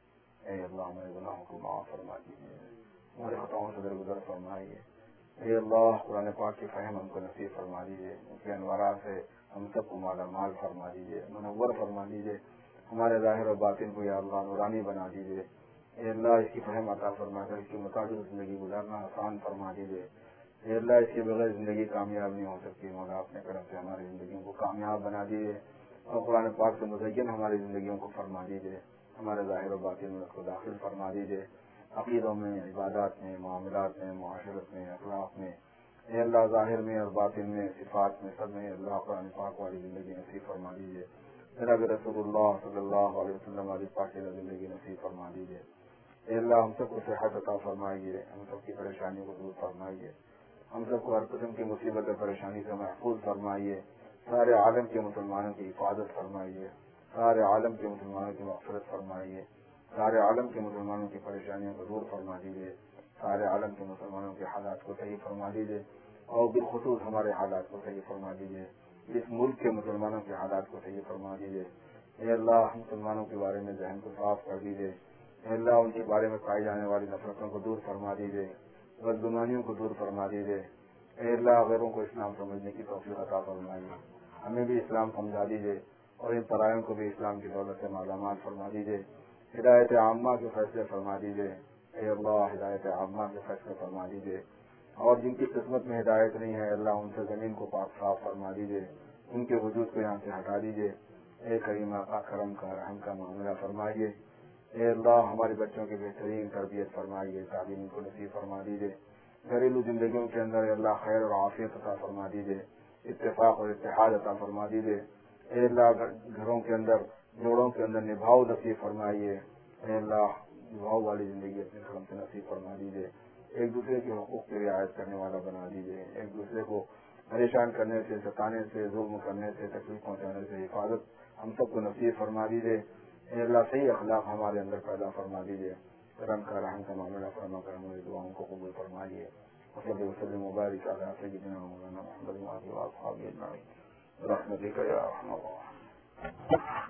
اے اللہ ہمارے گناہوں کو معاف فرما دیجیے، ہمارے خطاؤں سے درگزر فرمائیے. اے اللہ قرآن پاک کی فہم ہم کو نصیب فرما دیجیے، ان کے انوارات سے ہم سب کو مالا مال فرما دیجیے، منور فرما دیجیے. ہمارے ظاہر و باطن کو یا اللہ نورانی بنا دیجیے. اے اللہ اس کی فہم عطا فرما کر اس کے مطابق زندگی گزارنا آسان فرما دیجیے. اے اللہ اس کے بغیر زندگی کامیاب نہیں ہو سکتی، مولا اپنے کرم سے ہماری زندگیوں کو کامیاب بنا دیجیے اور قرآن پاک سے مزین ہماری زندگیوں کو فرما دیجیے. ہمارے ظاہر و باطن میں اس کو داخل فرما دیجیے، عقیدوں میں، عبادات میں، معاملات میں، معاشرت میں، اخلاق میں. اے اللہ ظاہر میں اور باطن میں، صفات میں، سب میں اللہ قرآن پاک والی زندگی نصیب فرما دیجیے. جناب رسول اللہ صلی اللہ علیہ وسلم والی پاکیزہ زندگی نصیب فرما دیجیے. اے اللہ ہم سب کو صحت عطا فرمائیے، ہم سب کی پریشانیوں کو دور فرمائیے، ہم سب کو ہر قسم کی مصیبت اور پریشانی سے محفوظ فرمائیے. سارے عالم کے مسلمانوں کی حفاظت فرمائیے، سارے عالم کے مسلمانوں کی مغفرت فرمائیے، سارے عالم کے مسلمانوں کی پریشانیوں کو دور فرما دیجیے، سارے عالم کے مسلمانوں کے حالات کو صحیح فرما دیجیے اور بالخصوص ہمارے حالات کو صحیح فرما دیجیے. اس ملک کے مسلمانوں کے حالات کو صحیح فرما دیجیے. اے اللہ مسلمانوں کے بارے میں ذہن کو صاف کر دیجیے. اے اللہ ان کے بارے میں پائی جانے والی نفرتوں کو دور فرما دیجیے، بدگمانیوں کو دور فرما دیجیے. اے اللہ غیروں کو اسلام سمجھنے کی توفیق عطا فرمائیے، ہمیں بھی اسلام سمجھا دیجیے اور ان پرائیوں کو بھی اسلام کی دولت سے مالا مال فرما دیجیے. ہدایت عامہ کے فیصلے فرما دیجیے. اے اللہ ہدایت عامہ کے فیصلے فرما دیجیے، اور جن کی قسمت میں ہدایت نہیں ہے اللہ ان سے زمین کو پاک صاف فرما دیجیے، ان کے وجود کو یہاں سے ہٹا دیجیے. اے کریم آقا کرم کا رحم کا معاملہ فرمائیے. اے اللہ ہمارے بچوں کی بہترین تربیت فرمائیے، تعلیم کو نصیب فرما دیجیے. گھریلو زندگیوں کے اندر اے اللہ خیر اور عافیت عطا فرما دیجیے، اتفاق اور اتحاد عطا فرما دیجیے. اے اللہ گھروں کے اندر، جوڑوں کے اندر نبھاؤ نصیب فرمائیے. اے اللہ نبھاؤ والی زندگی اپنے کرم سے نصیب فرما دیجیے. ایک دوسرے کے حقوق کی رعایت کرنے والا بنا دیجیے. ایک دوسرے کو پریشان کرنے سے، ستانے سے، ظلم کرنے سے، تکلیف پہنچانے سے حفاظت ہم سب کو نصیب فرما دیجیے. اے اللہ صحیح اخلاق ہمارے اندر پیدا فرما دیجیے. کرم کا رحم کا معاملہ فرما کر ہماری دعاؤں کو قبول فرمائیے. وصلی وسلم وبارک علی سیدنا مولانا محمد وعلى آلہ وصحبہ اجمعین برحمتک یا ارحم الراحمین.